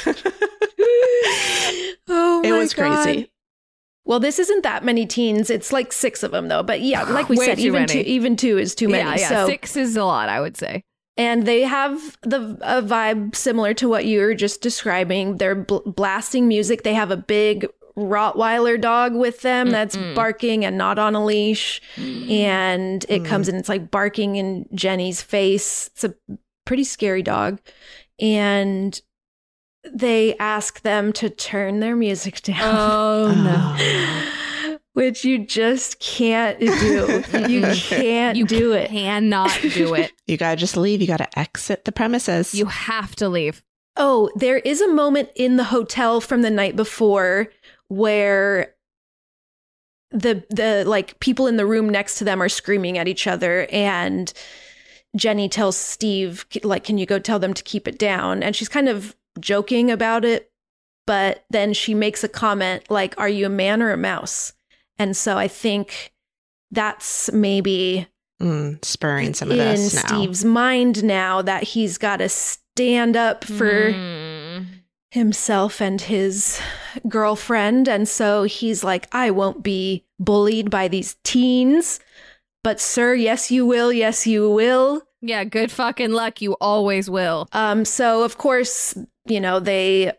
Oh my it was God. crazy. Well, this isn't that many teens. It's like six of them, though. But yeah, like we Way said, too even many. two, even two is too many. Yeah, yeah. So, Six is a lot, I would say. and they have the a vibe similar to what you were just describing. They're bl- blasting music. They have a big Rottweiler dog with them that's Mm-mm. barking and not on a leash, and it Mm. comes and it's like barking in Jenny's face. It's a pretty scary dog, and they ask them to turn their music down. Oh no. Which you just can't do. You can't You do it. cannot do it. You gotta just leave. You gotta exit the premises. You have to leave. Oh, there is a moment in the hotel from the night before where the the like people in the room next to them are screaming at each other, and Jenny tells Steve, like, can you go tell them to keep it down? And she's kind of joking about it, but then she makes a comment like, are you a man or a mouse? And so I think that's maybe Mm, spurring some of in this now. Steve's mind now that he's got to stand up for Mm. himself and his girlfriend. And so he's like, I won't be bullied by these teens. But sir, yes, you will. Yes, you will. Yeah, good fucking luck. You always will. Um, so of course, you know, they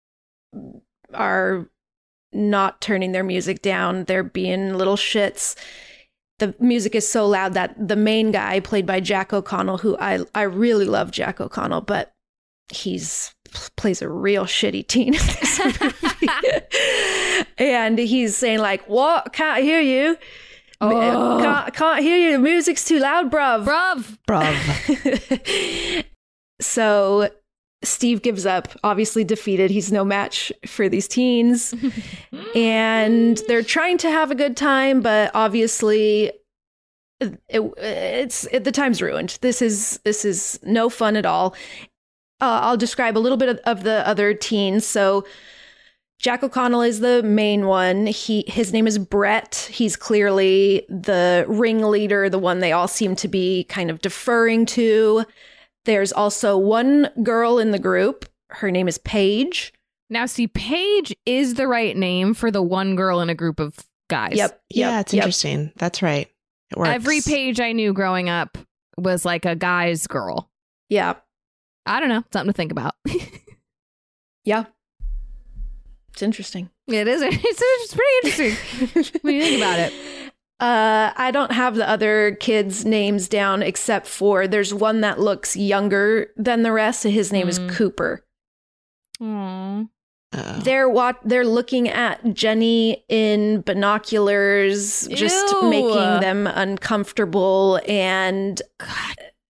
are not turning their music down. They're being little shits. The music is so loud that the main guy, played by Jack O'Connell, who I I really love Jack O'Connell, but he's plays a real shitty teen in this movie. And he's saying like, what? Can't hear you. Oh. Can't, can't hear you. The music's too loud, bruv. Bruv. Bruv. So Steve gives up, obviously defeated. He's no match for these teens. And they're trying to have a good time, but obviously it, it's it, the time's ruined. This is this is no fun at all. Uh, I'll describe a little bit of, of the other teens. So Jack O'Connell is the main one. He his name is Brett. He's clearly the ringleader, the one they all seem to be kind of deferring to. There's also one girl in the group. Her name is Paige. Now, see, Paige is the right name for the one girl in a group of guys. Yep. Yeah, yep, it's yep. interesting. That's right. It works. Every Paige I knew growing up was like a guy's girl. Yeah. I don't know. Something to think about. Yeah. It's interesting. It is. It's, it's pretty interesting when you think about it. Uh, I don't have the other kids' names down except for there's one that looks younger than the rest. His name Mm. is Cooper. Aww. Oh. They're wa- They're looking at Jenny in binoculars, just Ew. making them uncomfortable. And God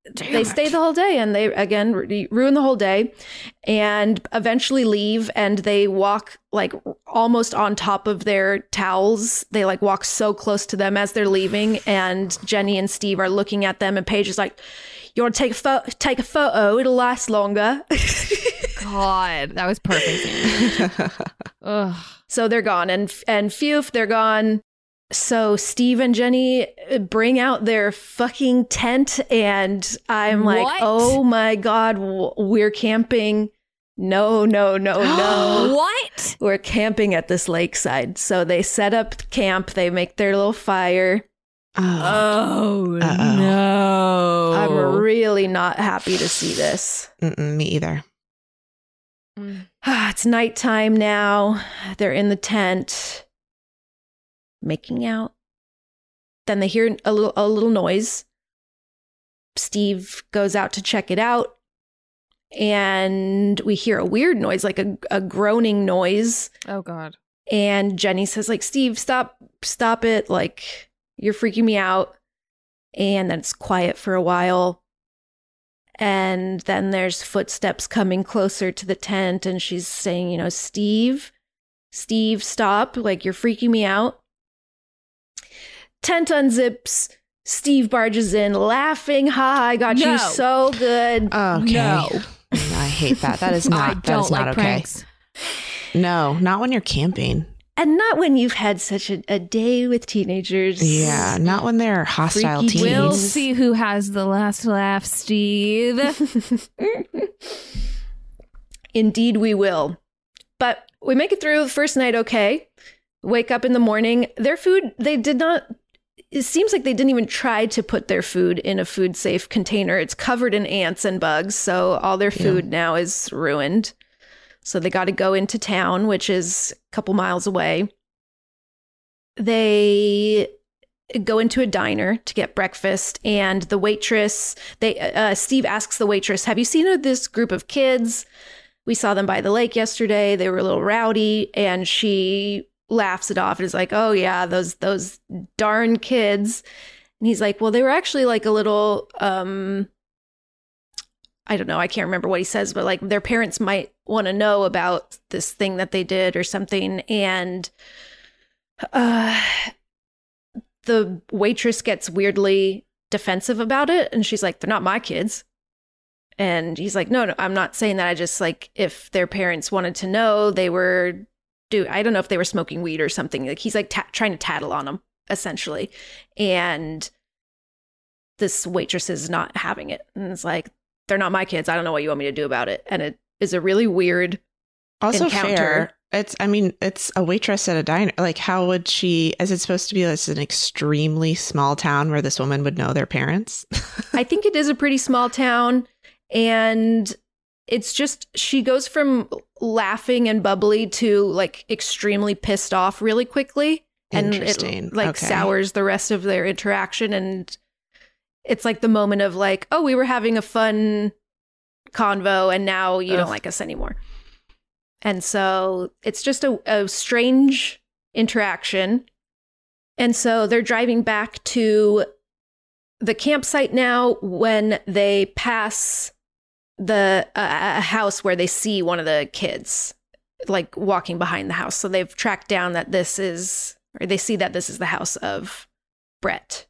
Damn they it. stay the whole day, and they again ru- ruin the whole day, and eventually leave. And they walk like almost on top of their towels. They like walk so close to them as they're leaving, and Jenny and Steve are looking at them, and Paige is like, "You want to take a photo? Take a photo. It'll last longer." God, that was perfect. Ugh. So they're gone, and and phew, they're gone. So Steve and Jenny bring out their fucking tent, and I'm like, What? oh my God, w- we're camping. No, no, no, no. What? We're camping at this lakeside. So they set up camp, they make their little fire. Oh, Oh, Uh-oh. no. I'm really not happy to see this. Mm-mm, me either. Mm. It's nighttime now. They're in the tent, making out. Then they hear a little a little noise. Steve goes out to check it out, and we hear a weird noise, like a, a groaning noise. Oh, God. And Jenny says, like, Steve, stop, stop it. Like, you're freaking me out. And then it's quiet for a while. And then there's footsteps coming closer to the tent, and she's saying, you know, Steve, Steve, stop. Like, you're freaking me out. Tent unzips. Steve barges in, laughing. Ha, I got No. you so good. Okay. No. I hate that. That is I not, that don't is not like okay. pranks. No, not when you're camping. And not when you've had such a, a day with teenagers. Yeah, not when they're hostile Freaky teens. We'll see who has the last laugh, Steve. Indeed, we will. But we make it through the first night okay. Wake up in the morning. Their food, they did not, it seems like they didn't even try to put their food in a food safe container. It's covered in ants and bugs, so all their food now is ruined. So they got to go into town, which is a couple miles away. They go into a diner to get breakfast, and the waitress, they uh, Steve asks the waitress, have you seen this group of kids? We saw them by the lake yesterday. They were a little rowdy, and she laughs it off and is like, oh yeah, those those darn kids. And he's like, well, they were actually like a little, um, I don't know, I can't remember what he says, but like their parents might want to know about this thing that they did or something. And uh, the waitress gets weirdly defensive about it. And she's like, they're not my kids. And he's like, no, no, I'm not saying that. I just like, if their parents wanted to know, they were, do I don't know if they were smoking weed or something. Like he's like ta- trying to tattle on them, essentially. And this waitress is not having it. And it's like, they're not my kids. I don't know what you want me to do about it. And it is a really weird Also encounter. fair. It's, I mean, it's a waitress at a diner. Like, how would she, is it supposed to be this an extremely small town where this woman would know their parents? I think it is a pretty small town. And it's just, she goes from laughing and bubbly to like extremely pissed off really quickly. And Interesting. it like Okay. sours the rest of their interaction. And it's like the moment of like, oh, we were having a fun convo and now you Ugh. don't like us anymore. And so it's just a, a strange interaction. And so they're driving back to the campsite now when they pass the uh, a house where they see one of the kids like walking behind the house. So they've tracked down that this is, or they see that this is the house of Brett.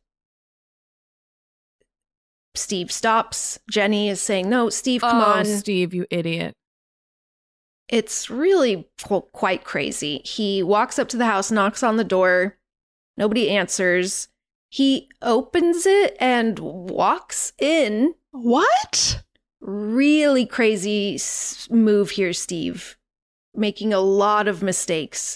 Steve stops. Jenny is saying, no, Steve, come oh, on. Steve, you idiot. It's really qu- quite crazy. He walks up to the house, knocks on the door. Nobody answers. He opens it and walks in. What? Really crazy s- move here, Steve. Making a lot of mistakes.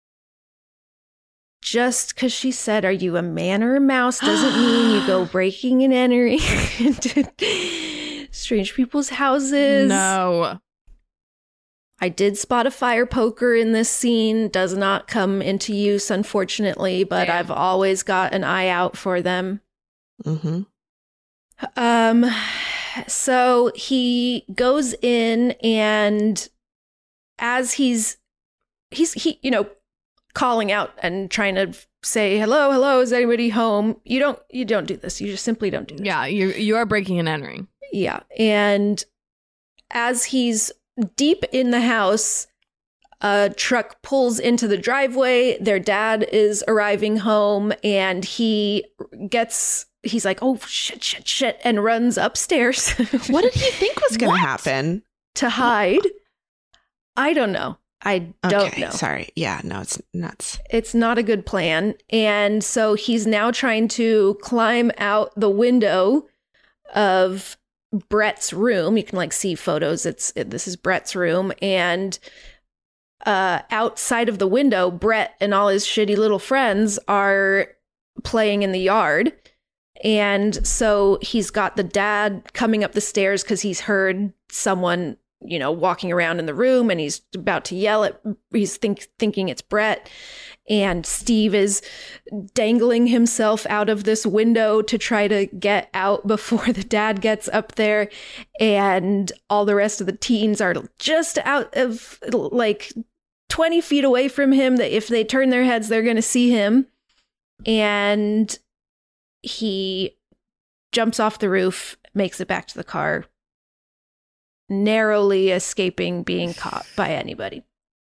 Just because she said, are you a man or a mouse, doesn't mean you go breaking and entering into strange people's houses. No. I did spot a fire poker in this scene. Does not come into use, unfortunately, but Damn. I've always got an eye out for them. Mm-hmm. Um, so he goes in, and as he's, he's, he, you know, calling out and trying to say, hello, hello, is anybody home? You don't, you don't do this. You just simply don't do this. Yeah, you you are breaking and entering. Yeah. And as he's deep in the house, a truck pulls into the driveway. Their dad is arriving home and he gets, he's like, oh, shit, shit, shit, and runs upstairs. What did he think was going to What? happen? To hide. I don't know. I don't okay, know. Sorry. Yeah, no, it's nuts. It's not a good plan. And so he's now trying to climb out the window of Brett's room. You can like see photos. It's it, this is Brett's room. And uh, outside of the window, Brett and all his shitty little friends are playing in the yard. And so he's got the dad coming up the stairs because he's heard someone, you know, walking around in the room, and he's about to yell at, he's think, thinking it's Brett. And Steve is dangling himself out of this window to try to get out before the dad gets up there. And all the rest of the teens are just out of like twenty feet away from him, that if they turn their heads, they're going to see him. And he jumps off the roof, makes it back to the car, narrowly escaping being caught by anybody.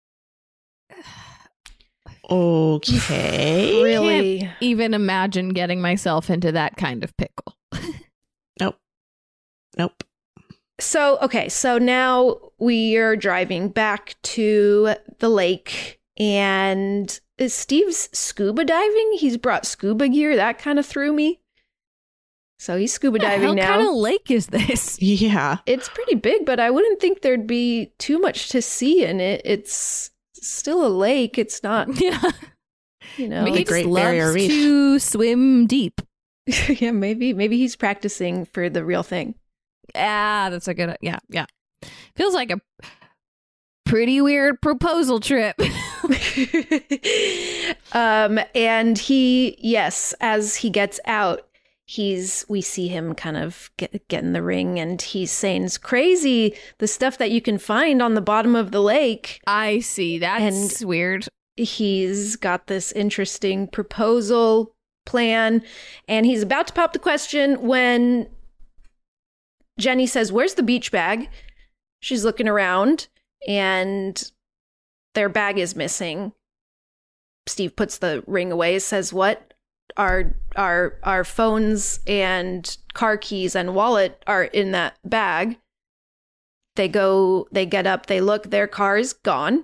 Okay. Really? Can't even imagine getting myself into that kind of pickle. Nope. Nope. So, okay, so now we are driving back to the lake, and is Steve's scuba diving? He's brought scuba gear. That kind of threw me. So he's scuba diving What now. kind of lake is this? Yeah. It's pretty big, but I wouldn't think there'd be too much to see in it. It's still a lake. It's not, Yeah, you know. he the just Great loves Barrier Reef. to swim deep. Yeah, maybe maybe he's practicing for the real thing. Ah, that's a good. Yeah, yeah. Feels like a pretty weird proposal trip. um, and he, yes, as he gets out, he's we see him kind of get, get in the ring, and he's saying it's crazy, the stuff that you can find on the bottom of the lake. I see. That's weird. He's got this interesting proposal plan, and he's about to pop the question when Jenny says, "Where's the beach bag?" She's looking around, and their bag is missing. Steve puts the ring away, says, "What? Our our our phones and car keys and wallet are in that bag." They go, they get up, they look, their car is gone.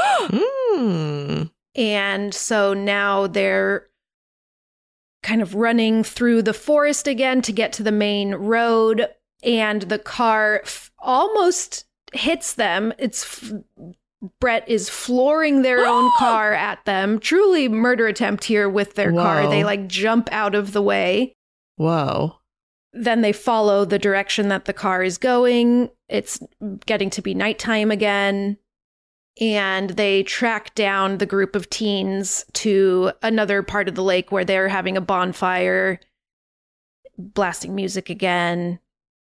Mm. And so now they're kind of running through the forest again to get to the main road, and the car f- almost hits them. It's f- Brett is flooring their own car at them. Truly murder attempt here with their car. Whoa. They like jump out of the way. Whoa. Then they follow the direction that the car is going. It's getting to be nighttime again. And they track down the group of teens to another part of the lake where they're having a bonfire, blasting music again.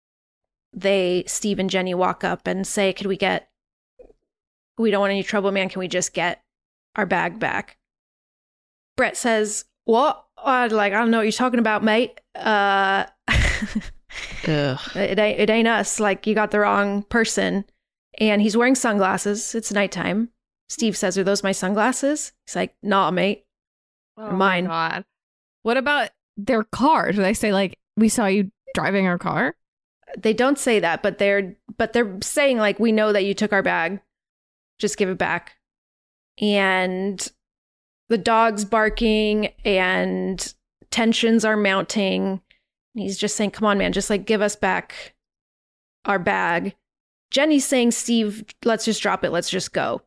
They, Steve and Jenny, walk up and say, "Could we get, we don't want any trouble, man. Can we just get our bag back?" Brett says, "What? Uh, like, I don't know what you're talking about, mate. Uh, Ugh. it ain't, it ain't us. Like, you got the wrong person." And he's wearing sunglasses. It's nighttime. Steve says, "Are those my sunglasses?" He's like, "Nah, mate. Oh Mine." my God. What about their car? Do they say, like, we saw you driving our car? They don't say that, but they're but they're saying, like, "We know that you took our bag. Just give it back." And the dog's barking and tensions are mounting. He's just saying, "Come on, man, just like give us back our bag." Jenny's saying, "Steve, let's just drop it. Let's just go."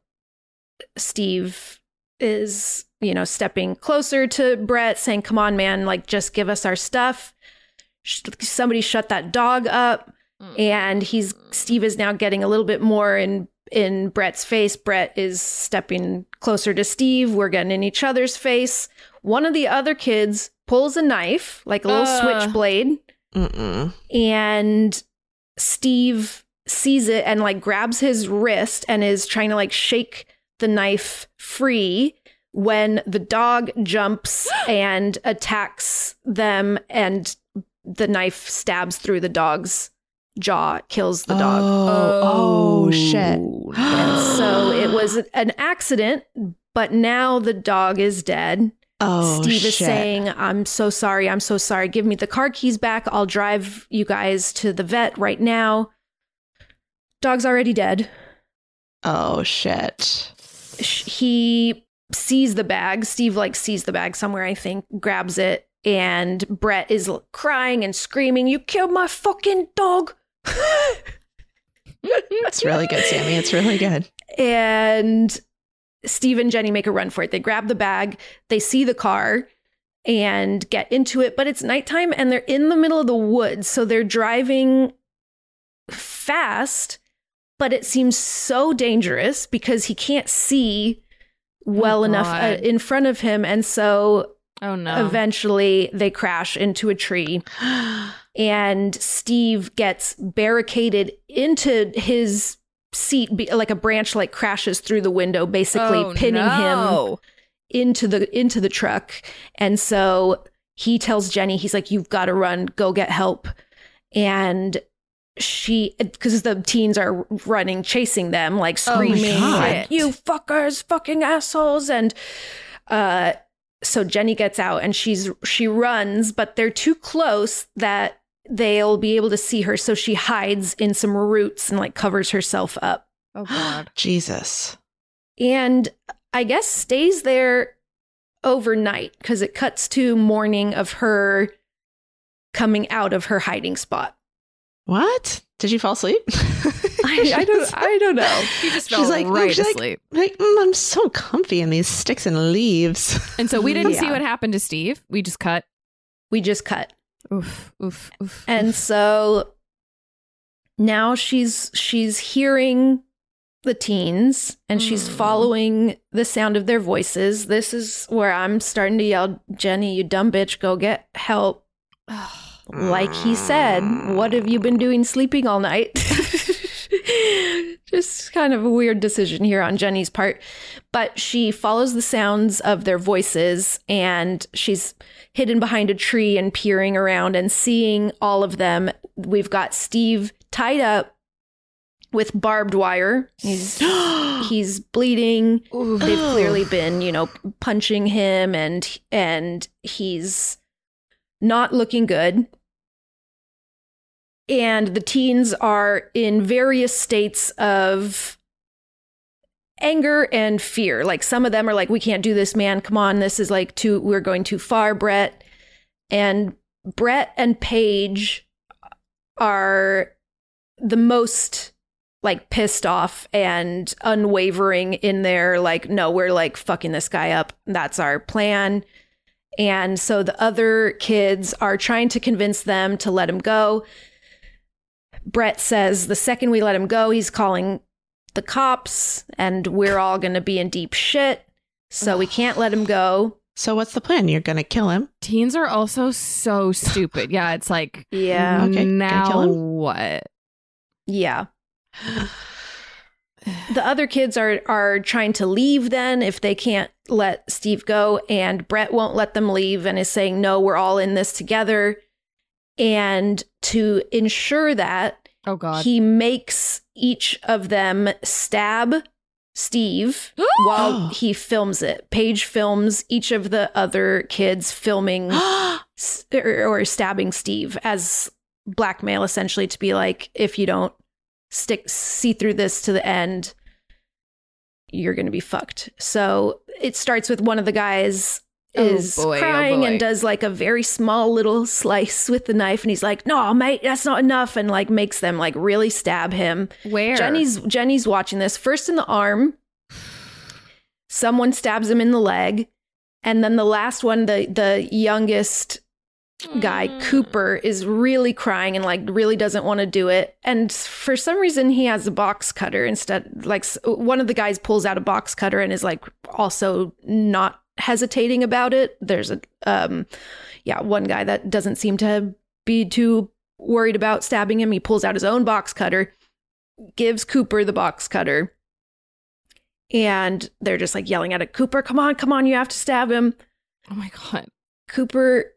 Steve is, you know, stepping closer to Brett, saying, "Come on, man, like just give us our stuff. Sh- somebody shut that dog up." Mm. And he's Steve is now getting a little bit more in in Brett's face. Brett is stepping closer to Steve. We're getting in each other's face. One of the other kids pulls a knife, like a little Uh. switchblade, Mm-mm. and Steve sees it and like grabs his wrist and is trying to like shake the knife free when the dog jumps and attacks them and the knife stabs through the dog's jaw, kills the dog. Oh, oh, shit. And so it was an accident, but now the dog is dead. Oh, Steve shit. is saying, I'm so sorry. I'm so sorry. Give me the car keys back. I'll drive you guys to the vet right now. Dog's already dead. Oh, shit. He sees the bag. Steve like sees the bag somewhere, I think, grabs it. And Brett is crying and screaming, you killed my fucking dog. It's really good, Sammy. It's really good. And Steve and Jenny make a run for it. They grab the bag, they see the car and get into it, but it's nighttime and they're in the middle of the woods. So they're driving fast, but it seems so dangerous because he can't see well Oh, enough God. uh, in front of him. And so Oh no. eventually they crash into a tree and Steve gets barricaded into his seat, be- like a branch like crashes through the window, basically Oh, pinning no. him into the into the truck. And so he tells Jenny, he's like, you've got to run, go get help. And she, because the teens are running, chasing them, like Oh my screaming, God. like, you fuckers, fucking assholes. And uh so Jenny gets out and she's she runs, but they're too close that they'll be able to see her. So she hides in some roots and like covers herself up. Oh God. Jesus. And I guess stays there overnight because it cuts to morning of her coming out of her hiding spot. What? Did you fall asleep? I, I don't I don't know. She just She's fell like- right she's like- asleep. Like, mm, I'm so comfy in these sticks and leaves. And so we didn't see Yeah. what happened to Steve. We just cut. We just cut. Oof, oof, oof. And oof. so now she's she's hearing the teens and she's Mm. following the sound of their voices. This is where I'm starting to yell, Jenny, you dumb bitch, go get help. Like he said, what have you been doing sleeping all night? Just kind of a weird decision here on Jenny's part. But she follows the sounds of their voices and she's hidden behind a tree and peering around and seeing all of them. We've got Steve tied up with barbed wire. He's he's bleeding. They've clearly been, you know, punching him and and he's not looking good. And the teens are in various states of anger and fear. Like some of them are like, we can't do this, man. Come on. This is like too, we're going too far, Brett. And Brett and Paige are the most like pissed off and unwavering in their like, no, we're like fucking this guy up. That's our plan. And so the other kids are trying to convince them to let him go. Brett says the second we let him go, he's calling the cops and we're all going to be in deep shit. So we can't let him go. So what's the plan? You're going to kill him? Teens are also so stupid. Yeah, it's like, Yeah. Okay, gonna now kill him? what? Yeah. The other kids are are trying to leave then if they can't let Steve go, and Brett won't let them leave and is saying, no, we're all in this together. And to ensure that, Oh God. he makes each of them stab Steve while he films it. Paige films each of the other kids filming s- or, or stabbing Steve as blackmail, essentially, to be like, if you don't stick see through this to the end, you're going to be fucked. So it starts with one of the guys Oh, is boy, oh, crying boy. and does like a very small little slice with the knife, and he's like, no, mate, that's not enough, and like makes them like really stab him. Where? Jenny's Jenny's watching this. First in the arm, someone stabs him in the leg, and then the last one, the the youngest guy, Mm. Cooper, is really crying and like really doesn't want to do it. And for some reason, he has a box cutter instead. Like s- one of the guys pulls out a box cutter and is like also not hesitating about it. There's a um, yeah, one guy that doesn't seem to be too worried about stabbing him. He pulls out his own box cutter, gives Cooper the box cutter. And they're just like yelling at it, Cooper, come on, come on, you have to stab him. Oh my God. Cooper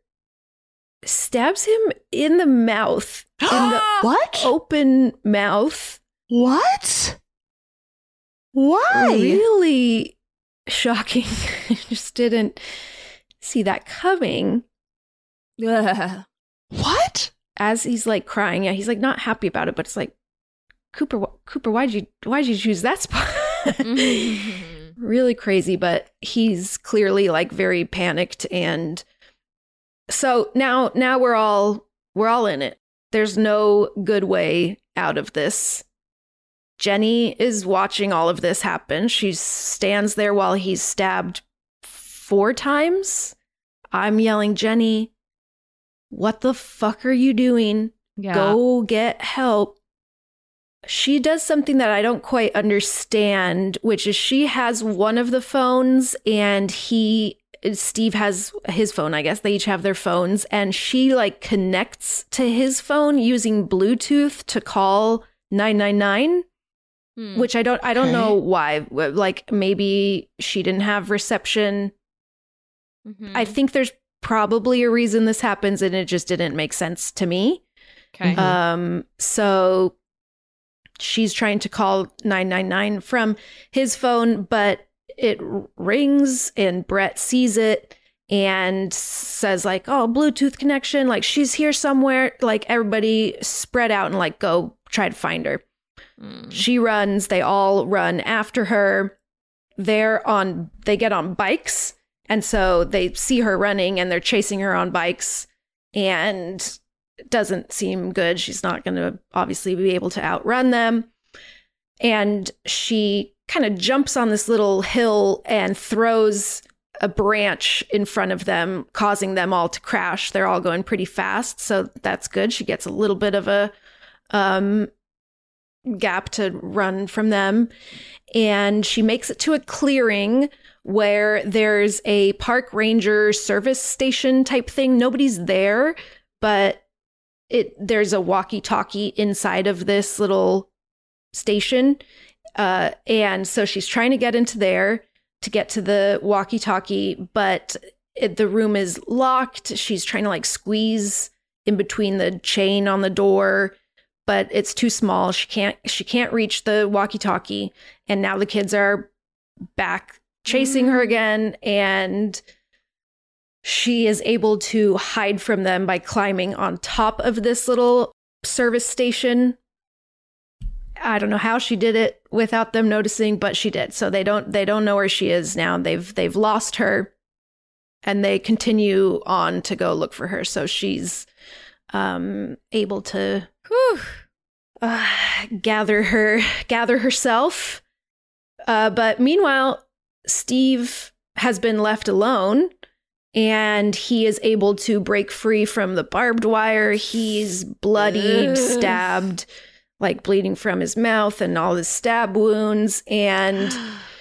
stabs him in the mouth. in the What? open mouth. What? Why? Really shocking. I just didn't see that coming. Ugh. What? As he's like crying, yeah, he's like not happy about it, but it's like, Cooper, wh- Cooper, why'd you why'd you choose that spot? Really crazy, but he's clearly like very panicked, and so now now we're all we're all in it. There's no good way out of this. Jenny is watching all of this happen. She stands there while he's stabbed four times. I'm yelling, Jenny, what the fuck are you doing? Yeah. Go get help. She does something that I don't quite understand, which is she has one of the phones and he, Steve has his phone, I guess. They each have their phones, and she like connects to his phone using Bluetooth to call nine nine nine, Hmm. which I don't, I don't Okay. know why. Like maybe she didn't have reception. Mhm. I think there's probably a reason this happens, and it just didn't make sense to me. Okay. Mhm. Um, so she's trying to call nine nine nine from his phone, but it rings and Brett sees it and says like, oh, Bluetooth connection, like she's here somewhere. Like everybody spread out and like go try to find her. Mm. She runs, they all run after her. They're on, they get on bikes. And so they see her running and they're chasing her on bikes, and it doesn't seem good. She's not going to obviously be able to outrun them. And she kind of jumps on this little hill and throws a branch in front of them, causing them all to crash. They're all going pretty fast, so that's good. She gets a little bit of a um, gap to run from them. And she makes it to a clearing where there's a park ranger service station type thing. Nobody's there, but it there's a walkie-talkie inside of this little station. Uh, and so she's trying to get into there to get to the walkie-talkie, but it, the room is locked. She's trying to like squeeze in between the chain on the door, but it's too small. She can't she can't reach the walkie-talkie. And now the kids are back chasing her again, and she is able to hide from them by climbing on top of this little service station. I don't know how she did it without them noticing, but she did. So they don't they don't know where she is now. They've they've lost her, and they continue on to go look for her. So she's um, able to Whew. uh, gather her gather herself. Uh, but meanwhile, Steve has been left alone, and he is able to break free from the barbed wire. He's bloodied, Ugh. stabbed, like bleeding from his mouth and all his stab wounds. And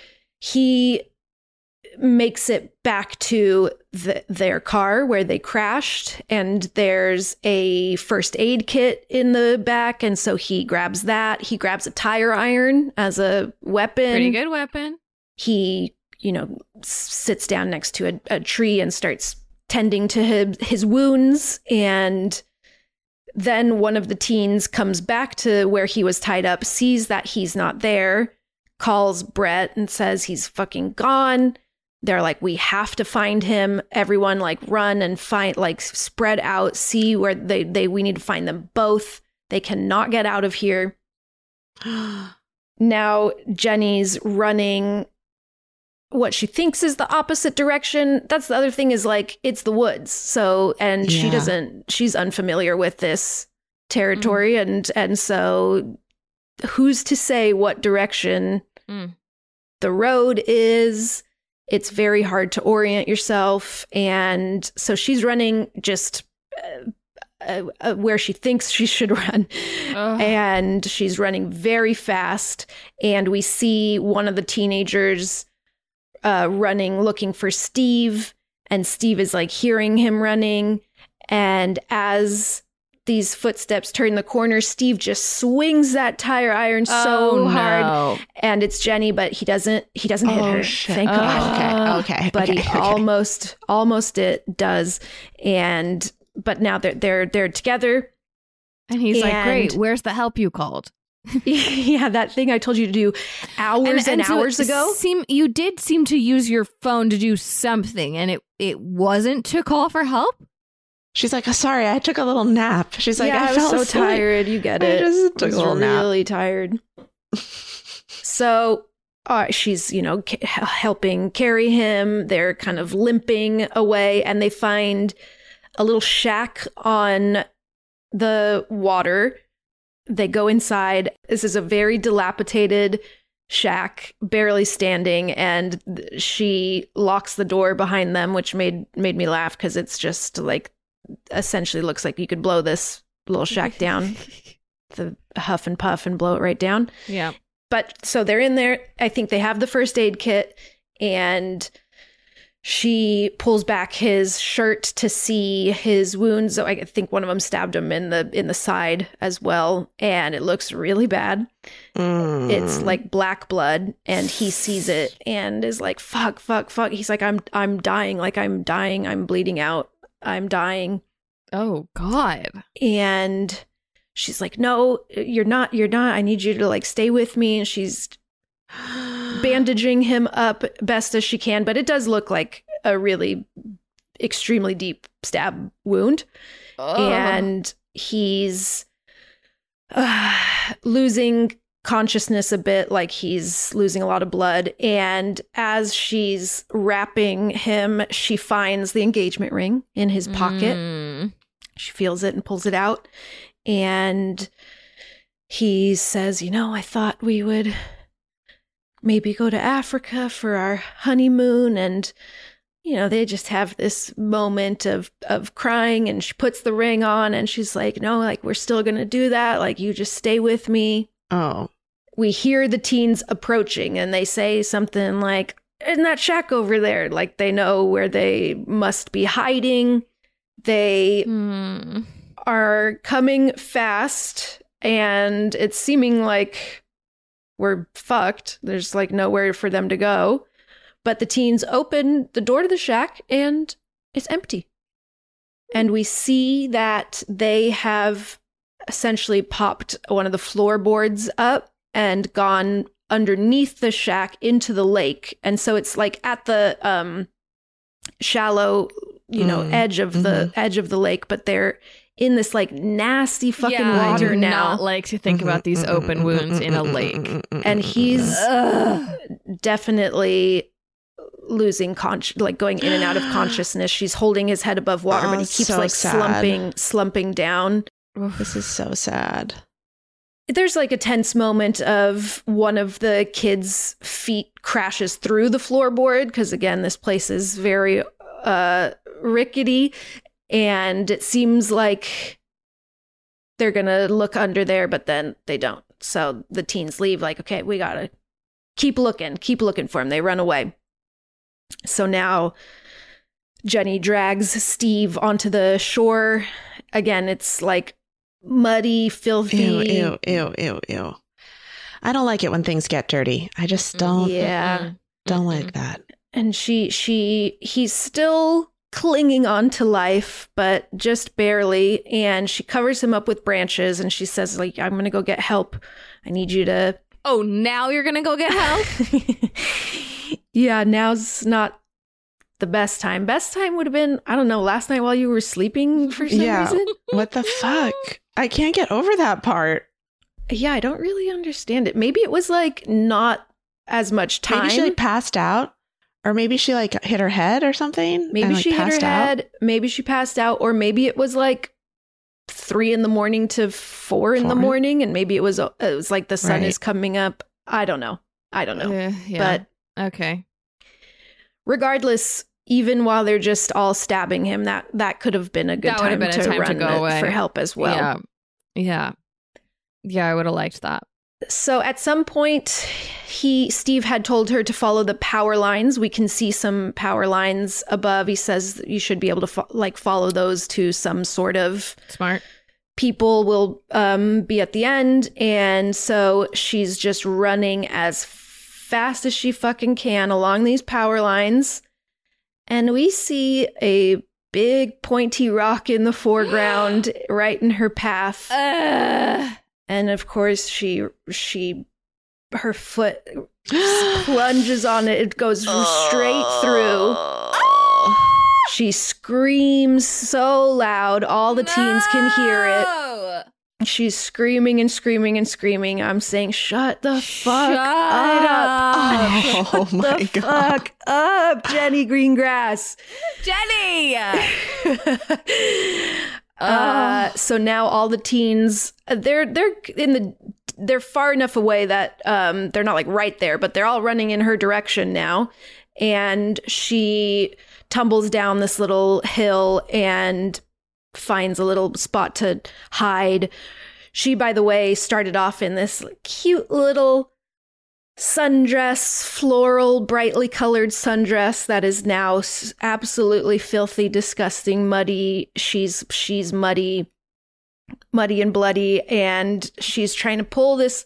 he makes it back to the, their car where they crashed. And there's a first aid kit in the back. And so he grabs that. He grabs a tire iron as a weapon. Pretty good weapon. He, you know, s- sits down next to a, a tree and starts tending to his, his wounds. And then one of the teens comes back to where he was tied up, sees that he's not there, calls Brett and says he's fucking gone. They're like, we have to find him. Everyone like run and find, like spread out, see where they, they, we need to find them both. They cannot get out of here. Now Jenny's running what she thinks is the opposite direction. That's the other thing, is like, it's the woods. So, and she Yeah. doesn't, she's unfamiliar with this territory. And, and so who's to say what direction Mm. the road is? It's very hard to orient yourself. And so she's running just uh, uh, uh, where she thinks she should run. Ugh. And she's running very fast. And we see one of the teenagers uh, running, looking for Steve. And Steve is like hearing him running. And as these footsteps turn the corner, Steve just swings that tire iron so Oh, hard, no. and it's Jenny, but he doesn't. He doesn't hit Oh, her. shit. Thank God. Okay, okay, But okay, he okay. almost, almost it does, and but now they're they're they're together. And he's like, great, And- where's the help you called? Yeah, that thing I told you to do hours and, so hours it ago. Seem, you did seem to use your phone to do something, and it, it wasn't to call for help? She's like, oh, sorry, I took a little nap. She's like, yeah, I, I, felt was so tired. You get I it. just took I a was little nap. really tired. So uh, she's, you know, ca- helping carry him. They're kind of limping away, and they find a little shack on the water. They go inside. This is a very dilapidated shack, barely standing, and th- she locks the door behind them, which made made me laugh because it's just like essentially looks like you could blow this little shack down, the huff and puff and blow it right down. Yeah. But so they're in there. I think they have the first aid kit, and she pulls back his shirt to see his wounds. So I think one of them stabbed him in the in the side as well, and it looks really bad. Mm. It's like black blood, and he sees it and is like, "Fuck, fuck, fuck." He's like, "I'm I'm dying. Like I'm dying. I'm bleeding out. I'm dying." Oh, God. And she's like, "No, you're not. You're not. I need you to like stay with me." And she's bandaging him up best as she can, but it does look like a really extremely deep stab wound. Ugh. And he's uh, losing consciousness a bit, like he's losing a lot of blood. And as she's wrapping him, she finds the engagement ring in his pocket. Mm. She feels it and pulls it out. And he says, "You know, I thought we would maybe go to Africa for our honeymoon." And, you know, they just have this moment of, of crying, and she puts the ring on and she's like, "No, like, we're still going to do that. Like, you just stay with me." Oh. We hear the teens approaching, and they say something like, "Isn't that shack over there?" Like, they know where they must be hiding. They Mm. are coming fast, and it's seeming like we're fucked. There's like nowhere for them to go. But the teens open the door to the shack, and it's empty. And we see that they have essentially popped one of the floorboards up and gone underneath the shack into the lake. And so it's like at the um, shallow, you know, Mm, edge of the edge of the lake, but they're in this like nasty fucking yeah, water I do now. not like to think about these open wounds in a lake. And he's Ugh. definitely losing con like going in and out of consciousness. She's holding his head above water, Oh, but he keeps so like sad. slumping, slumping down. This is so sad. There's like a tense moment of one of the kids' feet crashes through the floorboard, because again, this place is very uh, rickety, and it seems like they're gonna look under there, but then they don't. So the teens leave, like, okay, we gotta keep looking, keep looking for him. They run away. So now Jenny drags Steve onto the shore. Again, it's like muddy, filthy. Ew, ew, ew, ew, ew. I don't like it when things get dirty. I just don't, Yeah. don't like that. And she, she, he's still clinging on to life, but just barely. And she covers him up with branches, and she says, like, "I'm going to go get help. I need you to." Oh, now you're gonna go get help? Yeah, now's not the best time. Best time would have been, I don't know, last night while you were sleeping for some Yeah. reason. What the fuck? I can't get over that part. Yeah, I don't really understand it. Maybe it was like not as much time. Maybe she like passed out, or maybe she like hit her head or something. Maybe and, like, she hit her passed out. head. Maybe she passed out, or maybe it was like three in the morning to four in the Four? morning, and maybe it was it was like the sun Right. is coming up. I don't know. I don't know. Uh, yeah. But okay. regardless, even while they're just all stabbing him, that that could have been a good That would time, have been a to time to run go the- away. for help as well. Yeah. Yeah. Yeah, I would have liked that. So at some point, he Steve had told her to follow the power lines. We can see some power lines above. He says that you should be able to fo- like follow those to some sort of Smart. people will um, be at the end. And so she's just running as fast as she fucking can along these power lines. And we see a big pointy rock in the foreground right in her path. Uh, And of course, she, she, her foot plunges on it. It goes straight through. She screams so loud, all the teens can hear no! it. She's screaming and screaming and screaming. I'm saying, shut the fuck Shut up. up. Oh Shut my the God. fuck up, Jenny Greengrass. Jenny! Uh, so now all the teens, they're they're in the they're far enough away that um they're not like right there, but they're all running in her direction now. And she tumbles down this little hill and finds a little spot to hide. She, by the way, started off in this cute little sundress, floral, brightly colored sundress that is now s- absolutely filthy, disgusting, muddy. She's she's muddy, muddy and bloody, and she's trying to pull this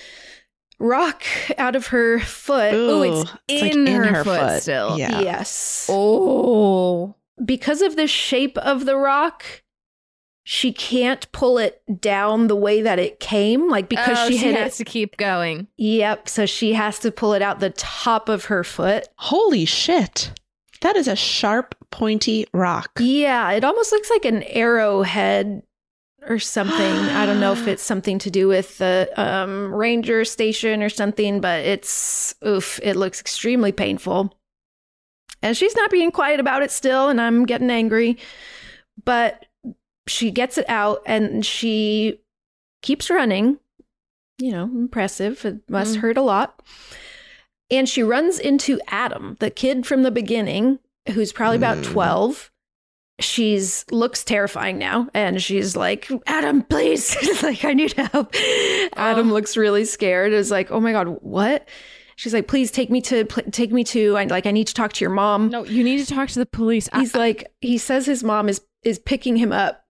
rock out of her foot. Ooh, it's like in her foot still. Yeah. Yes. Oh. Because of the shape of the rock, she can't pull it down the way that it came, like because Oh, she she hit has it. to keep going. Yep, so she has to pull it out the top of her foot. Holy shit. That is a sharp, pointy rock. Yeah, it almost looks like an arrowhead or something. I don't know if it's something to do with the um, ranger station or something, but it's, oof, it looks extremely painful. And she's not being quiet about it still, and I'm getting angry. But she gets it out, and she keeps running. You know, impressive. It must Mm. hurt a lot. And she runs into Adam, the kid from the beginning, who's probably about Mm. twelve. She's looks terrifying now, and she's like, Adam, please. Like, I need help. Adam Oh. looks really scared. Is like, oh my God, what? She's like, please take me to, pl- take me to, I like, I need to talk to your mom. No, you need to talk to the police. He's like, he says his mom is, is picking him up.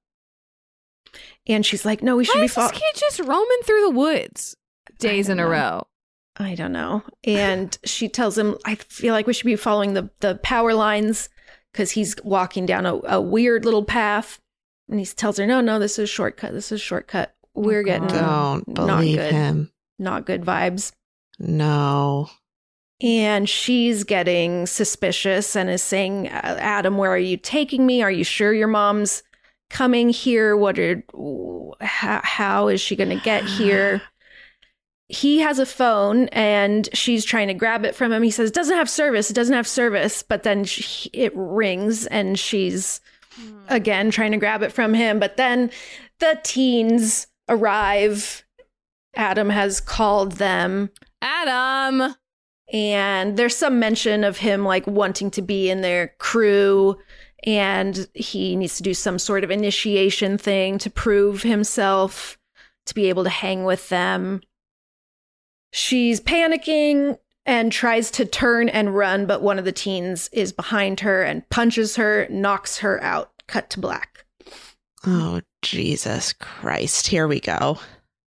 And she's like, no, we should Why be is this fo- kid just roaming through the woods days don't in a know. row? I don't know. And she tells him, I feel like we should be following the, the power lines because he's walking down a, a weird little path. And he tells her, no, no, this is a shortcut. This is a shortcut. We're getting Don't not believe good. him. Not good vibes. No. And she's getting suspicious and is saying, Adam, where are you taking me? Are you sure your mom's coming here? What are, how, how is she going to get here? He has a phone and she's trying to grab it from him. He says, doesn't have service. It doesn't have service. But then she, it rings and she's again trying to grab it from him. But then the teens arrive. Adam has called them. Adam. And there's some mention of him like wanting to be in their crew, and he needs to do some sort of initiation thing to prove himself to be able to hang with them. She's panicking and tries to turn and run, but one of the teens is behind her and punches her, knocks her out. Cut to black. Oh, Jesus Christ. Here we go.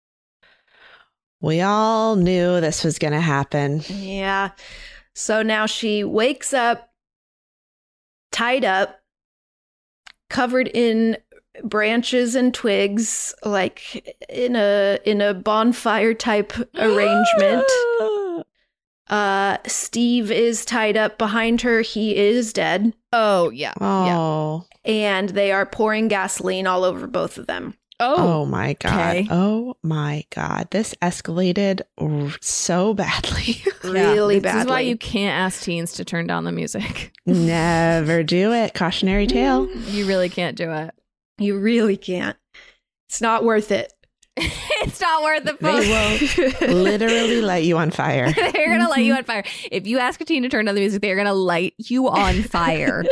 We all knew this was going to happen. Yeah. So now she wakes up, tied up, covered in branches and twigs, like in a in a bonfire type arrangement. Uh, Steve is tied up behind her. He is dead. Oh, yeah. Yeah. Oh. And they are pouring gasoline all over both of them. Oh my God. okay. Oh my God. This escalated r- so badly. Really This badly. is why you can't ask teens to turn down the music. Never do it. Cautionary tale. You really can't do it. You really can't. It's not worth it. It's not worth the They phone. will literally light you on fire. They're going to light you on fire. If you ask a teen to turn down the music, they're going to light you on fire.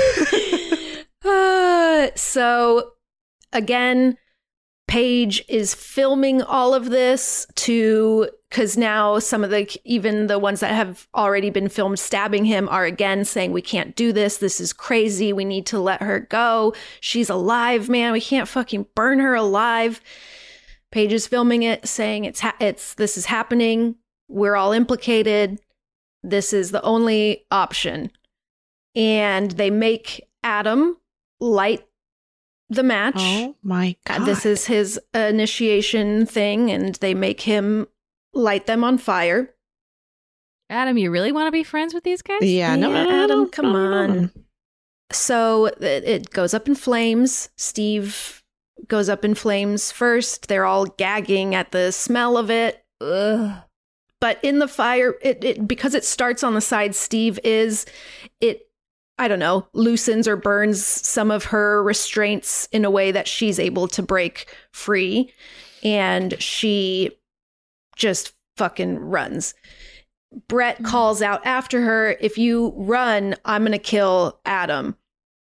Uh, so again, Paige is filming all of this to because now some of the, even the ones that have already been filmed stabbing him are again saying, we can't do this. This is crazy. We need to let her go. She's alive, man. We can't fucking burn her alive. Paige is filming it, saying it's, ha- it's, this is happening. We're all implicated. This is the only option. And they make Adam light the match. Oh my God. This is his initiation thing, and they make him light them on fire. Adam, you really want to be friends with these guys? Yeah, no, Yeah, no, no, Adam, no, come no, no, on. no. So it, it goes up in flames. Steve goes up in flames first. They're all gagging at the smell of it. Ugh. But in the fire, it, it because it starts on the side Steve is, it, I don't know, loosens or burns some of her restraints in a way that she's able to break free. And she just fucking runs. Brett calls out after her, if you run, I'm going to kill Adam.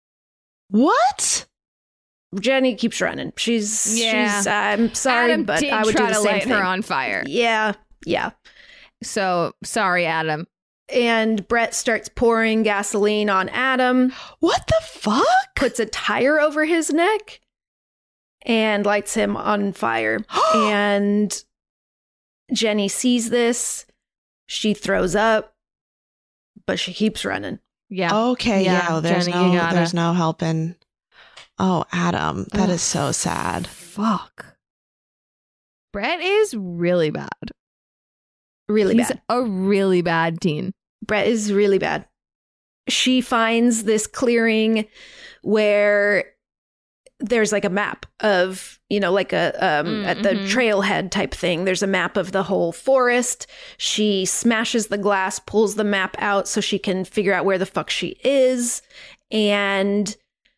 What? Jenny keeps running. She's, Yeah. she's, I'm sorry, Adam but did I would try do the to same light thing. her on fire. Yeah, yeah. So sorry, Adam. And Brett starts pouring gasoline on Adam, What the fuck? puts a tire over his neck, and lights him on fire. And Jenny sees this. She throws up, but she keeps running. Yeah. Okay, Yeah, yeah, there's Jenny, you no gotta- there's no helping. Oh, Adam, that Ugh. is so sad. Fuck. Brett is really bad. Really He's bad. a really bad teen. Brett is really bad. She finds this clearing where there's like a map of, you know, like a um Mm, at the mhm. trailhead type thing. There's a map of the whole forest. She smashes the glass, pulls the map out so she can figure out where the fuck she is. And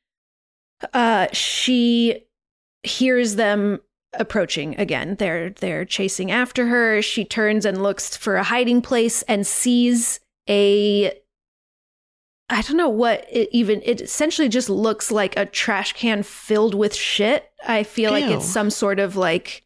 uh she hears them approaching again. They're they're chasing after her. She turns and looks for a hiding place and sees a, I don't know what it even, it essentially just looks like a trash can filled with shit. I feel like Ew. it's some sort of like,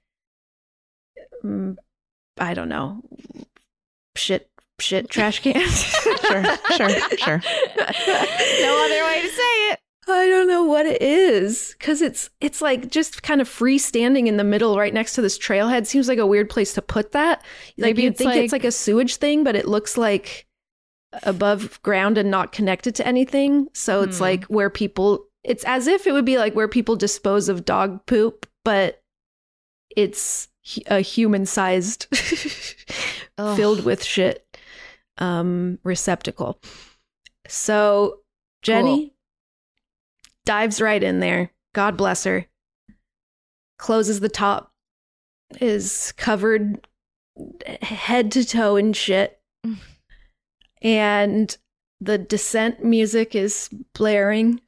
mm, I don't know, shit, shit trash can. Sure, sure, sure. No other way to say it. I don't know what it is, because it's it's like just kind of freestanding in the middle right next to this trailhead. Seems like a weird place to put that. Like Maybe you'd it's think like- it's like a sewage thing, but it looks like above ground and not connected to anything. So it's Hmm. like where people, it's as if it would be like where people dispose of dog poop, but it's hu- a human-sized Ugh. filled with shit um receptacle. So Jenny Cool. dives right in there. God bless her. Closes the top. Is covered head to toe in shit. And the Descent music is blaring.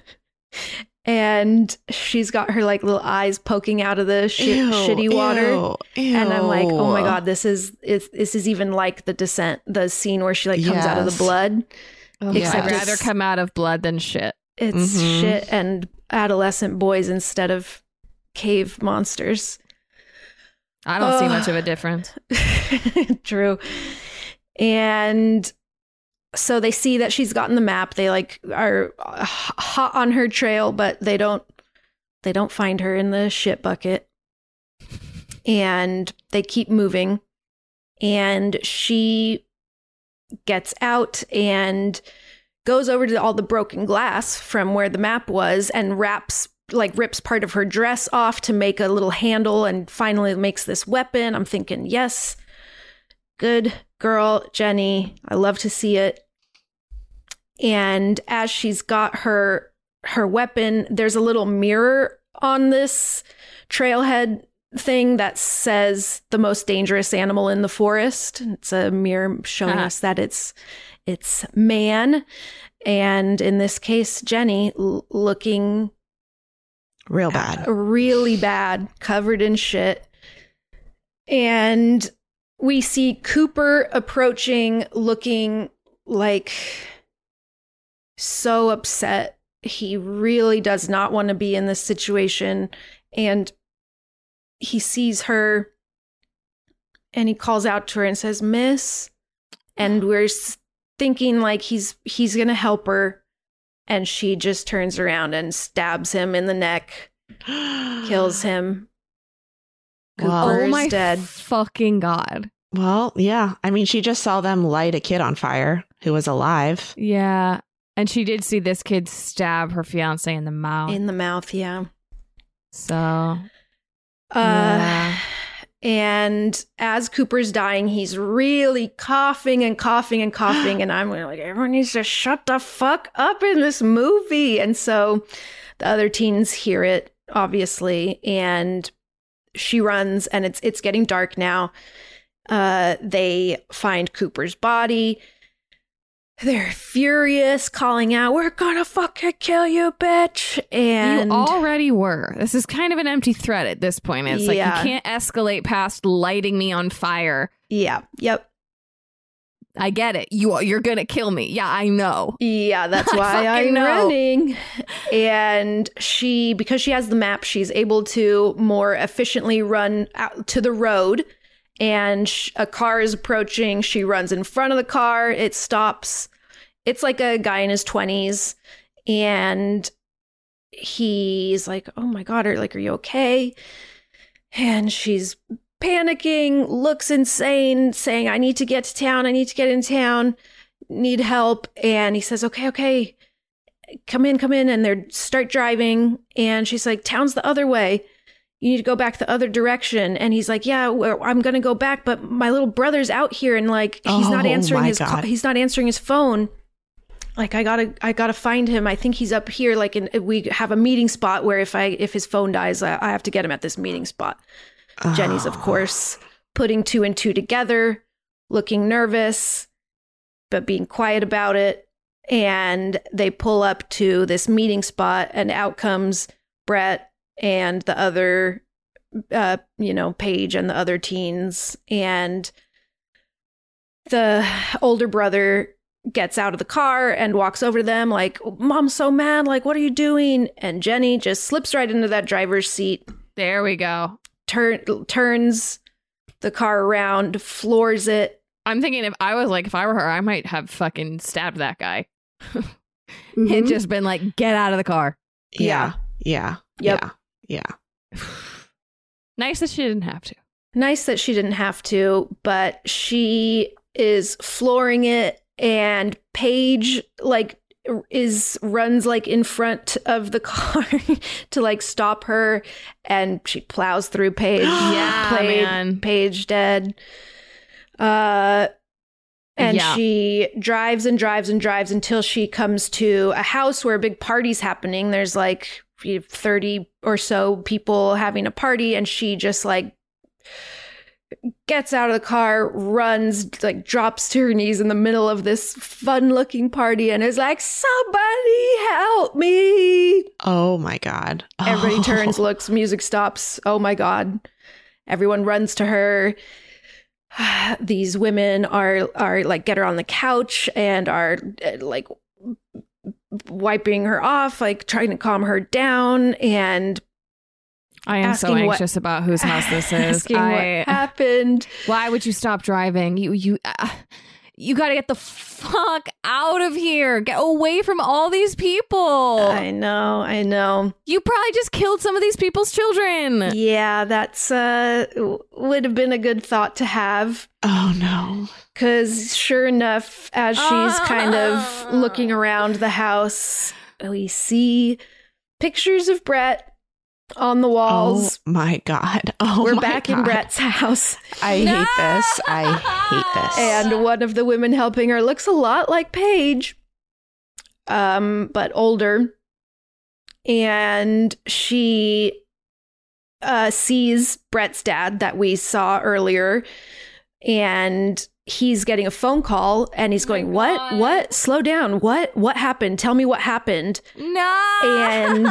And she's got her like little eyes poking out of the shit, Ew, shitty water. ew, ew. And I'm like, oh my God, this is, is this is even like the Descent, the scene where she like comes out of the Yes. blood. Ugh, Except I'd it's- rather come out of blood than shit. It's Mhm. shit and adolescent boys instead of cave monsters. I don't see Ugh. much of a difference. True. And so they see that she's gotten the map. They like are uh, hot on her trail, but they don't they don't find her in the shit bucket. And they keep moving. And she gets out and goes over to all the broken glass from where the map was and wraps like rips part of her dress off to make a little handle and finally makes this weapon. I'm thinking, yes, good girl, Jenny. I love to see it. And as she's got her her weapon, there's a little mirror on this trailhead thing that says the most dangerous animal in the forest. It's a mirror showing Uh-huh. us that it's it's man. And in this case, Jenny l- looking Real bad. really bad, covered in shit. And we see Cooper approaching, looking like so upset. He really does not want to be in this situation. And he sees her and he calls out to her and says, "Miss," and we're thinking like he's he's gonna help her, and she just turns around and stabs him in the neck, kills him. Well, Oh Cooper's my dead. fucking God. Well, yeah. I mean, she just saw them light a kid on fire who was alive. Yeah. And she did see this kid stab her fiance in the mouth. In the mouth, yeah. so, Uh, yeah. And as Cooper's dying, he's really coughing and coughing and coughing. And I'm like, everyone needs to shut the fuck up in this movie. And so the other teens hear it, obviously, and she runs, and it's it's getting dark now. Uh, they find Cooper's body. They're furious, calling out, "We're gonna fucking kill you, bitch!" And you already were. This is kind of an empty threat at this point. It's like Yeah. you can't escalate past lighting me on fire. yeah, yep. I get it. You you're gonna kill me. Yeah, I know. Yeah, that's I why fucking I'm know. running. And she, because she has the map, she's able to more efficiently run out to the road. And sh- a car is approaching. She runs in front of the car. It stops. It's like a guy in his twenties. And he's like, "Oh my God, are, like, are you okay?" And she's panicking, looks insane, saying, "I need to get to town. I need to get in town. Need help." And he says, "Okay, okay, come in, come in." And they start driving. And she's like, "Town's the other way. You need to go back the other direction." And he's like, "Yeah, well, I'm going to go back, but my little brother's out here, and like he's not Oh, answering my his ca- God. he's not answering his phone. Like I got to I got to find him. I think he's up here, like in, we have a meeting spot where if I if his phone dies, I, I have to get him at this meeting spot." Jenny's, of course, putting two and two together, looking nervous, but being quiet about it. And they pull up to this meeting spot, and out comes Brett and the other, uh, you know, Paige and the other teens. And the older brother gets out of the car and walks over to them like, "Mom's so mad. Like, what are you doing?" And Jenny just slips right into that driver's seat, There we go. turn turns the car around, floors it. I'm thinking if I was like, if I were her, I might have fucking stabbed that guy Mm-hmm. and just been like, get out of the car. Yeah. Yeah. Yep. Yeah. Yeah. Nice that she didn't have to. Nice that she didn't have to, but she is flooring it, and Paige like is runs like in front of the car to like stop her, and she plows through Paige. Yeah, Played man. Paige dead. Uh and Yeah. she drives and drives and drives until she comes to a house where a big party's happening. There's like thirty or so people having a party, and she just like gets out of the car, runs, like drops to her knees in the middle of this fun looking party, and is like, "Somebody help me." Oh my God. Everybody Oh. turns, looks, music stops. Oh my God. Everyone runs to her. These women are are like get her on the couch and are uh, like wiping her off, like trying to calm her down, and I am so Asking what- anxious about whose house this is. asking I, what happened. why would you stop driving? You you uh, you got to get the fuck out of here. Get away from all these people. I know, I know. You probably just killed some of these people's children. Yeah, that's uh w- would have been a good thought to have. Oh no. Because sure enough, as she's kind of looking around the house, we see pictures of Brett on the walls. Oh my God. Oh We're my back God. in Brett's house. I hate this. I hate this. And one of the women helping her looks a lot like Paige, um, but older. And she uh, sees Brett's dad that we saw earlier, and he's getting a phone call, and he's going, "What? God. What? Slow down. What? What happened? Tell me what happened." No. And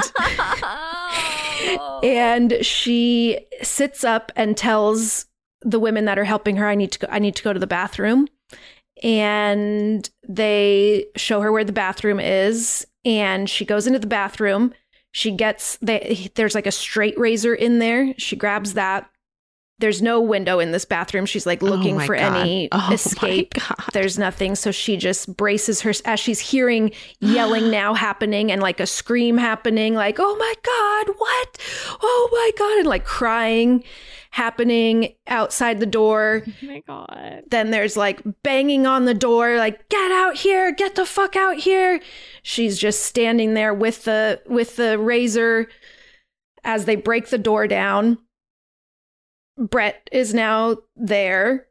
and she sits up and tells the women that are helping her, I need to go, I need to go to the bathroom. And they show her where the bathroom is, and she goes into the bathroom. She gets, they, there's like a straight razor in there. She grabs that, there's no window in this bathroom. She's like looking oh for God. any oh escape. There's nothing. So she just braces her as she's hearing yelling now happening and like a scream happening, like, oh my God, what? Oh my God. And like crying happening outside the door. Oh my God. Then there's like banging on the door, like, get out here, get the fuck out here. She's just standing there with the with the razor as they break the door down. Brett is now there,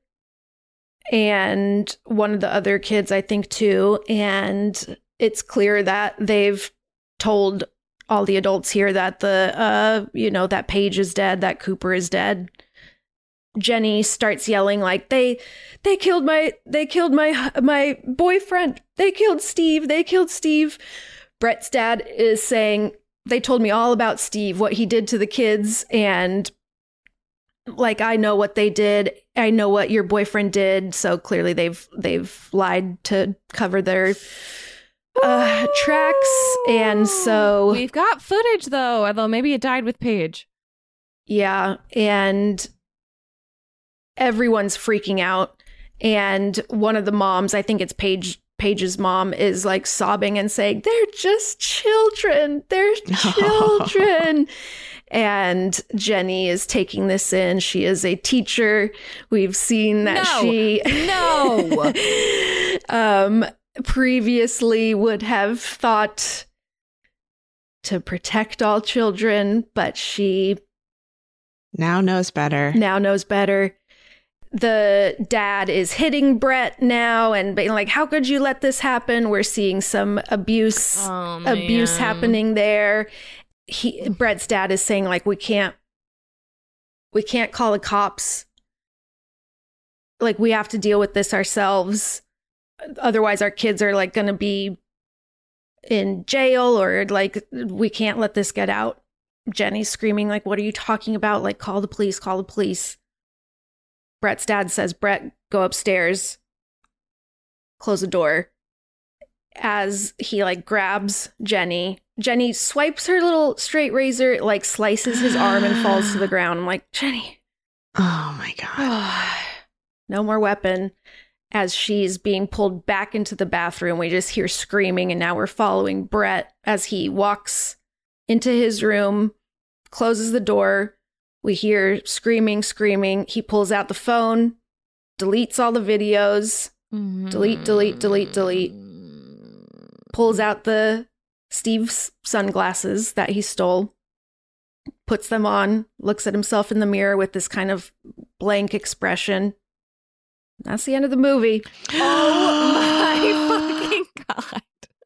and one of the other kids, I think, too. And it's clear that they've told all the adults here that the, uh, you know, that Paige is dead, that Cooper is dead. Jenny starts yelling like, they, they killed my, they killed my, my boyfriend. They killed Steve. They killed Steve. Brett's dad is saying, they told me all about Steve, what he did to the kids, and like, I know what they did. I know what your boyfriend did. So clearly they've they've lied to cover their uh, tracks. And so we've got footage, though, although maybe it died with Paige. Yeah. And everyone's freaking out. And one of the moms, I think it's Paige, Paige's mom, is like sobbing and saying, they're just children. They're children. And Jenny is taking this in. She is a teacher. We've seen that no, she no um, previously would have thought to protect all children, but she now knows better. Now knows better. The dad is hitting Brett now and being like, how could you let this happen? We're seeing some abuse, oh, abuse man. happening there. He, Brett's dad is saying like, we can't, we can't call the cops. Like, we have to deal with this ourselves. Otherwise our kids are like going to be in jail, or like, we can't let this get out. Jenny's screaming like, what are you talking about? Like, call the police, call the police. Brett's dad says, Brett, go upstairs, close the door. As he like grabs Jenny, Jenny swipes her little straight razor, like slices his arm and falls to the ground. I'm like, Jenny. Oh my God. No more weapon. As she's being pulled back into the bathroom, we just hear screaming, and now we're following Brett as he walks into his room, closes the door. We hear screaming, screaming. He pulls out the phone, deletes all the videos, mm-hmm. delete, delete, delete, delete. Pulls out the Steve's sunglasses that he stole, puts them on, looks at himself in the mirror with this kind of blank expression. That's the end of the movie. Oh my fucking God.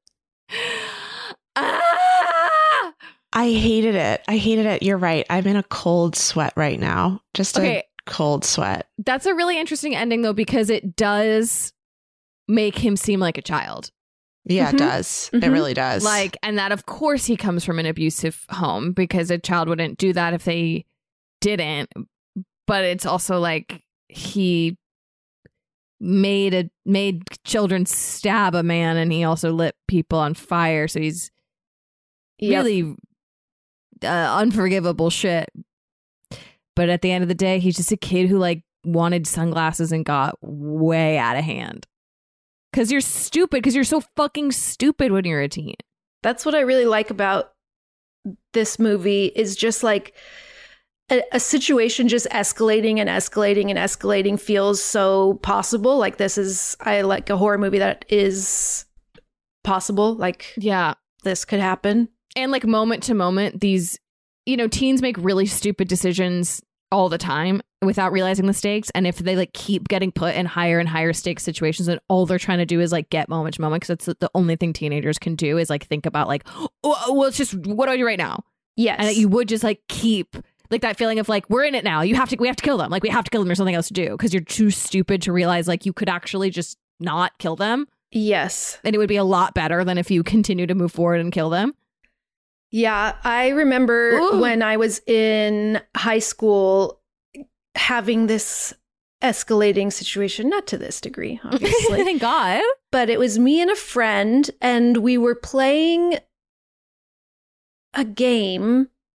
Ah! I hated it. I hated it. You're right. I'm in a cold sweat right now. Just okay. a cold sweat. That's a really interesting ending, though, because it does make him seem like a child. Yeah, mm-hmm. it does. Mm-hmm. It really does. Like, and that, of course, he comes from an abusive home, because a child wouldn't do that if they didn't. But it's also like he made a made children stab a man, and he also lit people on fire. So he's yep. really uh, unforgivable shit. But at the end of the day, he's just a kid who like wanted sunglasses and got way out of hand. Because you're stupid. Because you're so fucking stupid when you're a teen. That's what I really like about this movie, is just like a, a situation just escalating and escalating and escalating feels so possible. Like, this is, I like a horror movie that is possible. Like, yeah, this could happen. And like moment to moment, these, you know, teens make really stupid decisions all the time without realizing the stakes. And if they like keep getting put in higher and higher stakes situations, and all they're trying to do is like get moment to moment, because that's the only thing teenagers can do, is like think about like, oh, well, it's just, what do I do right now? Yes. And that you would just like keep like that feeling of like, we're in it now. You have to, we have to kill them. Like, we have to kill them. There's something else to do, because you're too stupid to realize like you could actually just not kill them. Yes. And it would be a lot better than if you continue to move forward and kill them. Yeah, I remember Ooh. when I was in high school having this escalating situation, not to this degree, obviously. Thank God. But it was me and a friend, and we were playing a game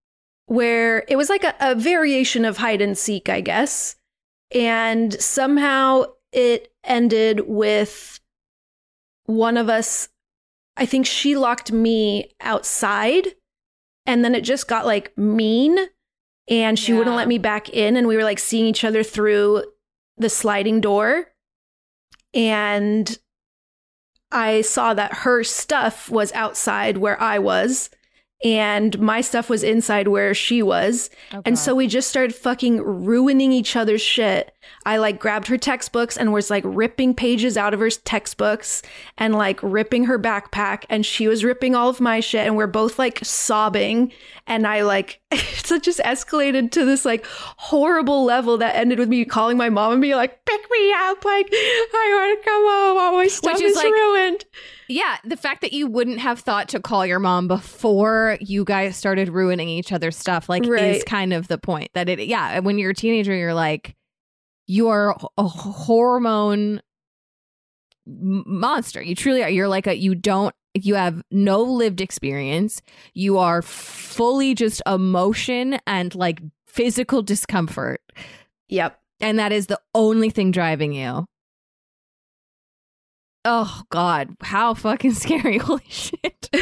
where it was like a, a variation of hide and seek, I guess. And somehow it ended with one of us, I think she locked me outside, and then it just got like mean, and she Yeah. wouldn't let me back in, and we were like seeing each other through the sliding door. And I saw that her stuff was outside where I was, and my stuff was inside where she was. Oh, And God. so we just started fucking ruining each other's shit. I like grabbed her textbooks and was like ripping pages out of her textbooks and like ripping her backpack, and she was ripping all of my shit, and we're both like sobbing. And I like, so it just escalated to this like horrible level that ended with me calling my mom and being like, pick me up. Like, I want to come home. All my stuff Which is is like- ruined. Yeah, the fact that you wouldn't have thought to call your mom before you guys started ruining each other's stuff, like, Right. is kind of the point. That it, yeah, when you're a teenager, you're like, you're a hormone m- monster. You truly are. You're like a, you don't, you have no lived experience. You are fully just emotion and like physical discomfort. Yep. And that is the only thing driving you. Oh, God. How fucking scary. Holy shit.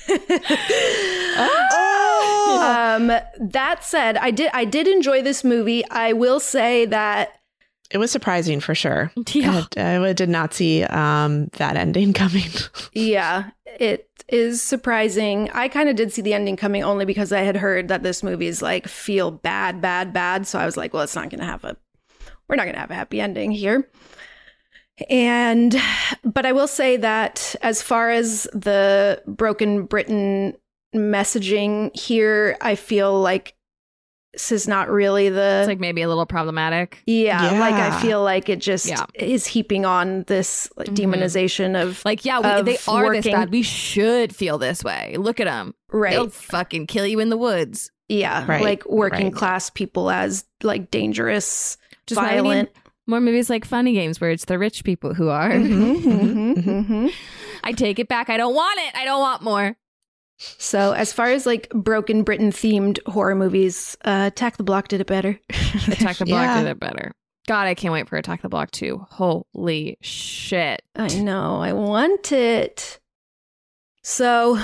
Um, that said, I did I did enjoy this movie. I will say that It was surprising for sure. Yeah. I, I did not see um, that ending coming. yeah, it is surprising. I kind of did see the ending coming only because I had heard that this movie is like feel bad, bad, bad. So I was like, well, it's not going to have a, we're not going to have a happy ending here. And, but I will say that as far as the Broken Britain messaging here, I feel like this is not really the, It's like maybe a little problematic. yeah, Yeah. like I feel like it just Yeah. is heaping on this like, Mhm. demonization of, Like, yeah, we, Of they are this working. bad. We should feel this way. Look at them. right. They'll fucking kill you in the woods. Yeah, Right, like working right. class people as like dangerous, Just why we need violent. more movies like Funny Games where it's the rich people who are. Mhm, mhm, mhm. mhm. I take it back. I don't want it. I don't want more. So, as far as like Broken Britain themed horror movies, uh, Attack the Block did it better. Attack the Block Yeah. did it better. God, I can't wait for Attack the Block two. Holy shit. I know, I want it. So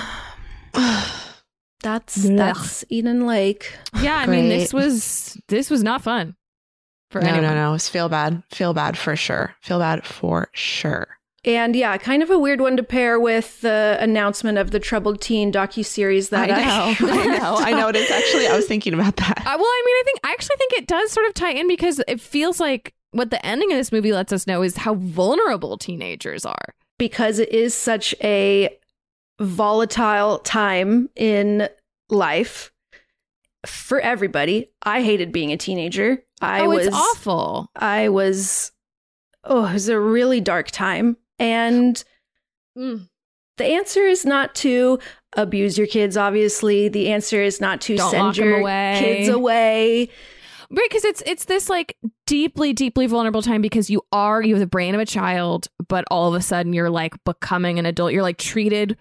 that's Ugh. that's Eden Lake. Yeah, I mean, this Great. was this was not fun for no, anyone. no, no. It's feel bad. Feel bad for sure. Feel bad for sure. And yeah, kind of a weird one to pair with the announcement of the Troubled Teen docuseries that I know. I know. I know. It is actually. I was thinking about that. Uh, well, I mean, I think I actually think it does sort of tie in because it feels like what the ending of this movie lets us know is how vulnerable teenagers are. because it is such a volatile time in life for everybody. I hated being a teenager. I oh, was it's awful. I was oh, it was a really dark time. And Mm. the answer is not to abuse your kids, obviously. The answer is not to Don't send lock 'em your away. kids away. Right, because it's it's this like deeply, deeply vulnerable time because you are you have the brain of a child, but all of a sudden you're like becoming an adult. You're like treated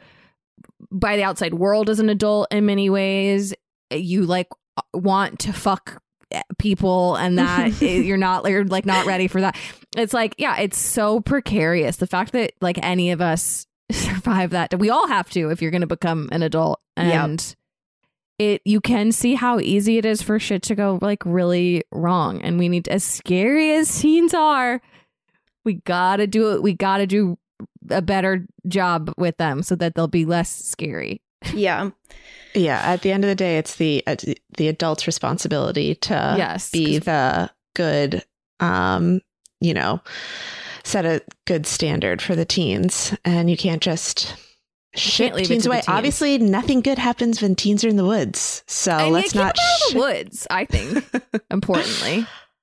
by the outside world as an adult in many ways. You like want to fuck people, and that you're not you're like not ready for that. It's like, yeah, it's so precarious. The fact that like any of us survive that, we all have to if you're going to become an adult, and. It you can see how easy it is for shit to go like really wrong, and we need to, as scary as teens are, we gotta do it. We gotta do a better job with them so that they'll be less scary. Yeah. Yeah. At the end of the day, it's the uh, the adult's responsibility to Yes, be 'cause- the good, um, you know, set a good standard for the teens, and you can't just ship leave it teens to the away. teens. Obviously, nothing good happens when teens are in the woods. So And let's yeah, not. keep them out of sh- the woods. I think importantly.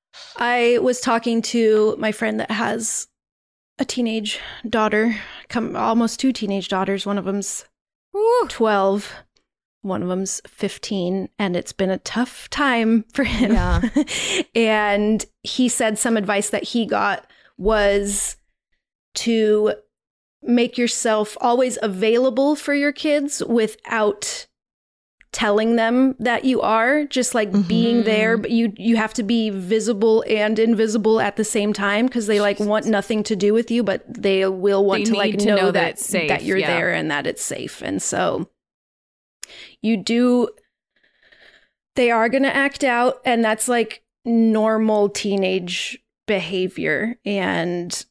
I was talking to my friend that has a teenage daughter, come almost two teenage daughters. One of them's Woo. twelve, one of them's fifteen, and it's been a tough time for him. Yeah. And he said some advice that he got was to make yourself always available for your kids without telling them that you are, just like mm-hmm. being there, but you you have to be visible and invisible at the same time because they like want nothing to do with you, but they will want they to like to know, know that that, it's safe, that you're yeah. there and that it's safe. And so you do, they are going to act out, and that's like normal teenage behavior, and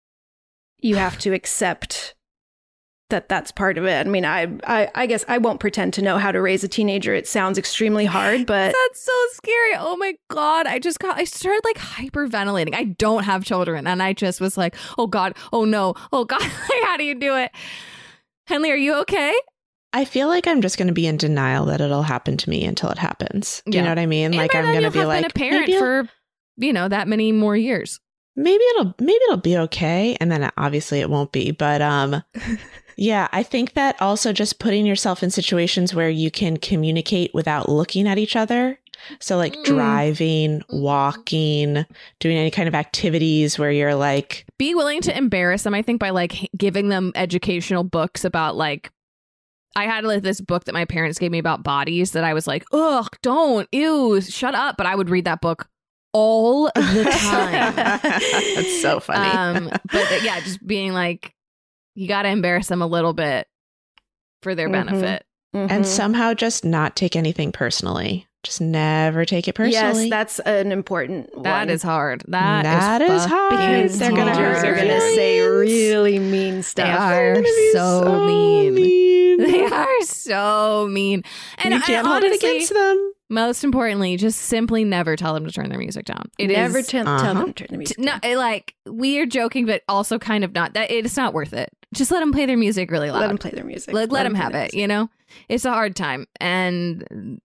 you have to accept that that's part of it. I mean, I, I I guess I won't pretend to know how to raise a teenager. It sounds extremely hard, but that's so scary. Oh my God. I just got, I started like hyperventilating. I don't have children. And I just was like, oh God, oh no, oh God, how do you do it? Henley, are you okay? I feel like I'm just going to be in denial that it'll happen to me until it happens. Do yeah. you know what I mean? And like I'm going to be like, been a parent for, you know, that many more years. Maybe it'll, maybe it'll be okay. And then obviously it won't be. But um, yeah, I think that also just putting yourself in situations where you can communicate without looking at each other. So like mm. driving, walking, doing any kind of activities where you're like. Be willing to embarrass them, I think, by like giving them educational books about like, I had like this book that my parents gave me about bodies that I was like, ugh, don't, ew, shut up. But I would read that book all the time. That's so funny. Um, but yeah, just being like, you got to embarrass them a little bit for their Mm-hmm. benefit. Mm-hmm. And somehow just not take anything personally. Just never take it personally. Yes, that's an important one. That is hard. That, that is, is hard. Because They're gonna teenagers hurt are going to say really mean They stuff. are so, so mean. mean. They are so mean. And you can't I, hold honestly, it against them. Most importantly, just simply never tell them to turn their music down. It Never is, t- uh-huh. tell them to turn the music t- down. no, like we are joking, but also kind of not. That it's not worth it. Just let them play their music really loud. Let them play their music. Like, let, them play have their it. music. You know, it's a hard time, and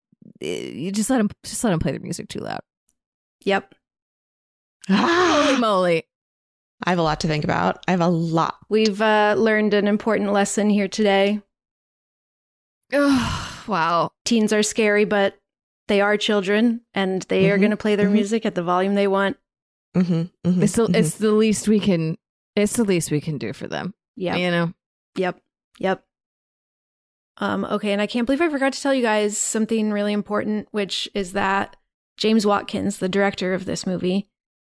you just let them just let them play their music too loud. Yep. Holy moly! I have a lot to think about. I have a lot. We've uh, learned an important lesson here today. Oh, wow. Teens are scary, but they are children, and they Mhm, are going to play their mhm. music at the volume they want. Mm-hmm, mm-hmm, It's the mm-hmm. it's the least we can. It's the least we can do for them. Yep. You know. Yep. Yep. Um, okay, and I can't believe I forgot to tell you guys something really important, which is that James Watkins, the director of this movie,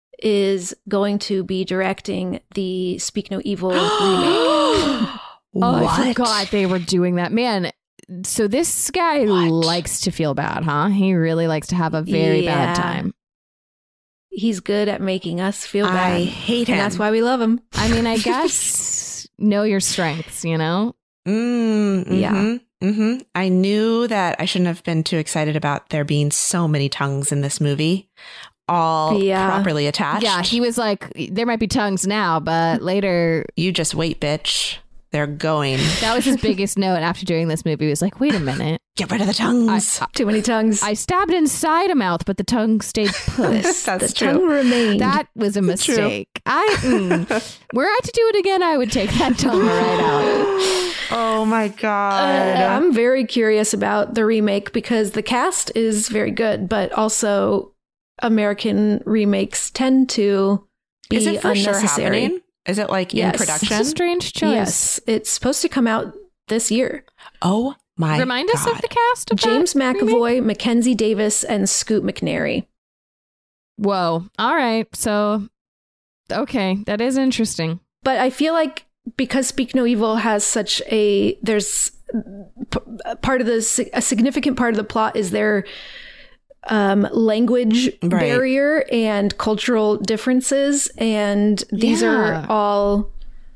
is going to be directing the Speak No Evil remake. Oh, What? I forgot they were doing that. Man, so this guy What? likes to feel bad, huh? He really likes to have a very Yeah. bad time. He's good at making us feel bad. I hate him. And that's why we love him. I mean, I guess know your strengths, you know? Mm, Yeah. mm-hmm, mm-hmm. I knew that I shouldn't have been too excited about there being so many tongues in this movie, all Yeah. properly attached. Yeah, he was like, there might be tongues now, but later. You just wait, bitch. They're going. That was his biggest note after doing this movie. He was like, wait a minute. Get rid of the tongues. I, Too many tongues. I stabbed inside a mouth, but the tongue stayed put. That's the true. tongue remained. That was a mistake. I mm, were I to do it again, I would take that tongue right out. Oh my God. Uh, I'm very curious about the remake because the cast is very good, but also American remakes tend to be Is it for sure unnecessary. happening? Is it like Yes. in It's production? a strange choice. Yes, it's supposed to come out this year. Oh my Remind God. us of the cast of James that remake? McAvoy, Mackenzie Davis, and Scoot McNairy. Whoa. All right. So, okay. That is interesting. But I feel like because Speak No Evil has such a there's p- part of the a significant part of the plot is their um, language Right. barrier and cultural differences, and these Yeah. are all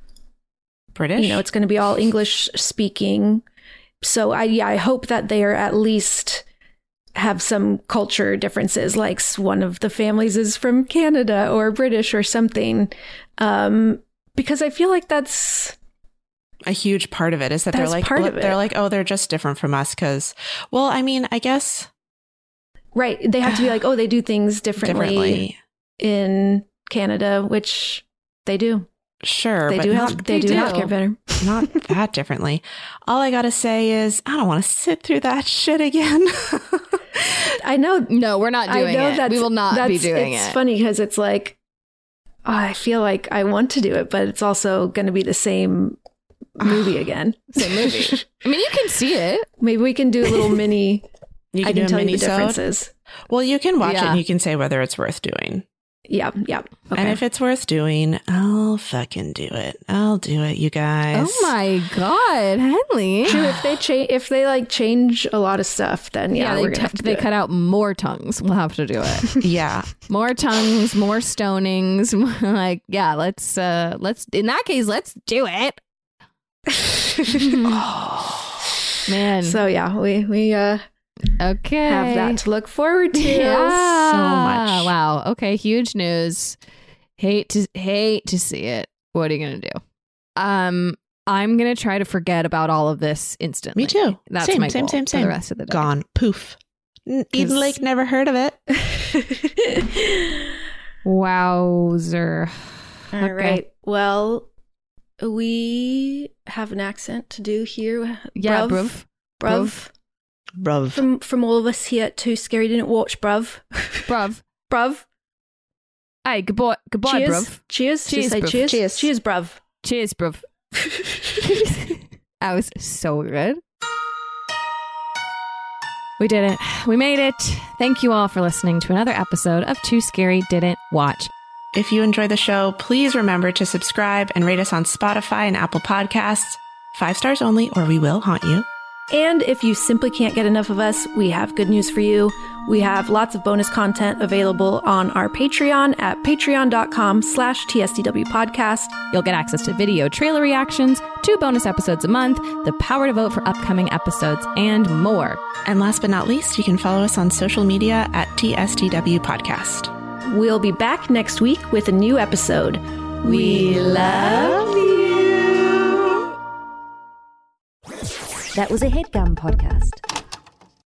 British? you know it's going to be all English speaking. So I yeah I hope that they are at least have some culture differences, like s- one of the families is from Canada or British or something. Um, because I feel like that's a huge part of it is that they're That's like, part of they're it. like, oh, they're just different from us. Cause, well, I mean, I guess right. They have to be like, oh, they do things differently, differently. in Canada, which they do. Sure. They but do not, have they, they do do. healthcare better. not that differently. All I got to say is I don't want to sit through that shit again. I know. No, we're not I doing know it. that's We will not be that's- doing it's it. funny because it's like oh, I feel like I want to do it, but it's also going to be the same movie again. Same movie. I mean, you can see it. Maybe we can do a little mini. You I can can do tell a you the mini-sode. differences. Well, you can watch it Yeah. and you can say whether it's worth doing. Yeah, yeah. Okay. And if it's worth doing, I'll fucking do it. I'll do it, you guys. Oh my God, Henley. True, if they change, if they like change a lot of stuff, then yeah, Yeah, we're they, gonna have to they do cut out more tongues. We'll have to do it. Yeah. More tongues, more stonings. Like, yeah, let's, uh, let's, in that case, let's do it. Man. it. So yeah, we we uh okay. have that to look forward to. Yeah. So much. Wow. Okay. Huge news. Hate to hate to see it. What are you gonna do? Um, I'm gonna try to forget about all of this instantly. Me too. That's Same, my same, goal same, for same. the rest of the day. Gone. Poof. N- Eden Lake never heard of it. Wowzer. All Okay. right. Well, we have an accent to do here. Yeah, bruv. bruv. Bruv. Bruv. From from all of us here at Too Scary Didn't Watch, bruv. Bruv. Bruv. Hey, goodbye, goodbye, cheers. bruv. Cheers. Cheers, Just say bruv. cheers. Cheers. Cheers, bruv. Cheers, bruv. That was so good. We did it. We made it. Thank you all for listening to another episode of Too Scary Didn't Watch. If you enjoy the show, please remember to subscribe and rate us on Spotify and Apple Podcasts. Five stars only, or we will haunt you. And if you simply can't get enough of us, we have good news for you. We have lots of bonus content available on our Patreon at patreon.com slash TSDW podcast. You'll get access to video trailer reactions, two bonus episodes a month, the power to vote for upcoming episodes, and more. And last but not least, you can follow us on social media at T S D W Podcast. We'll be back next week with a new episode. We love you. That was a HeadGum podcast.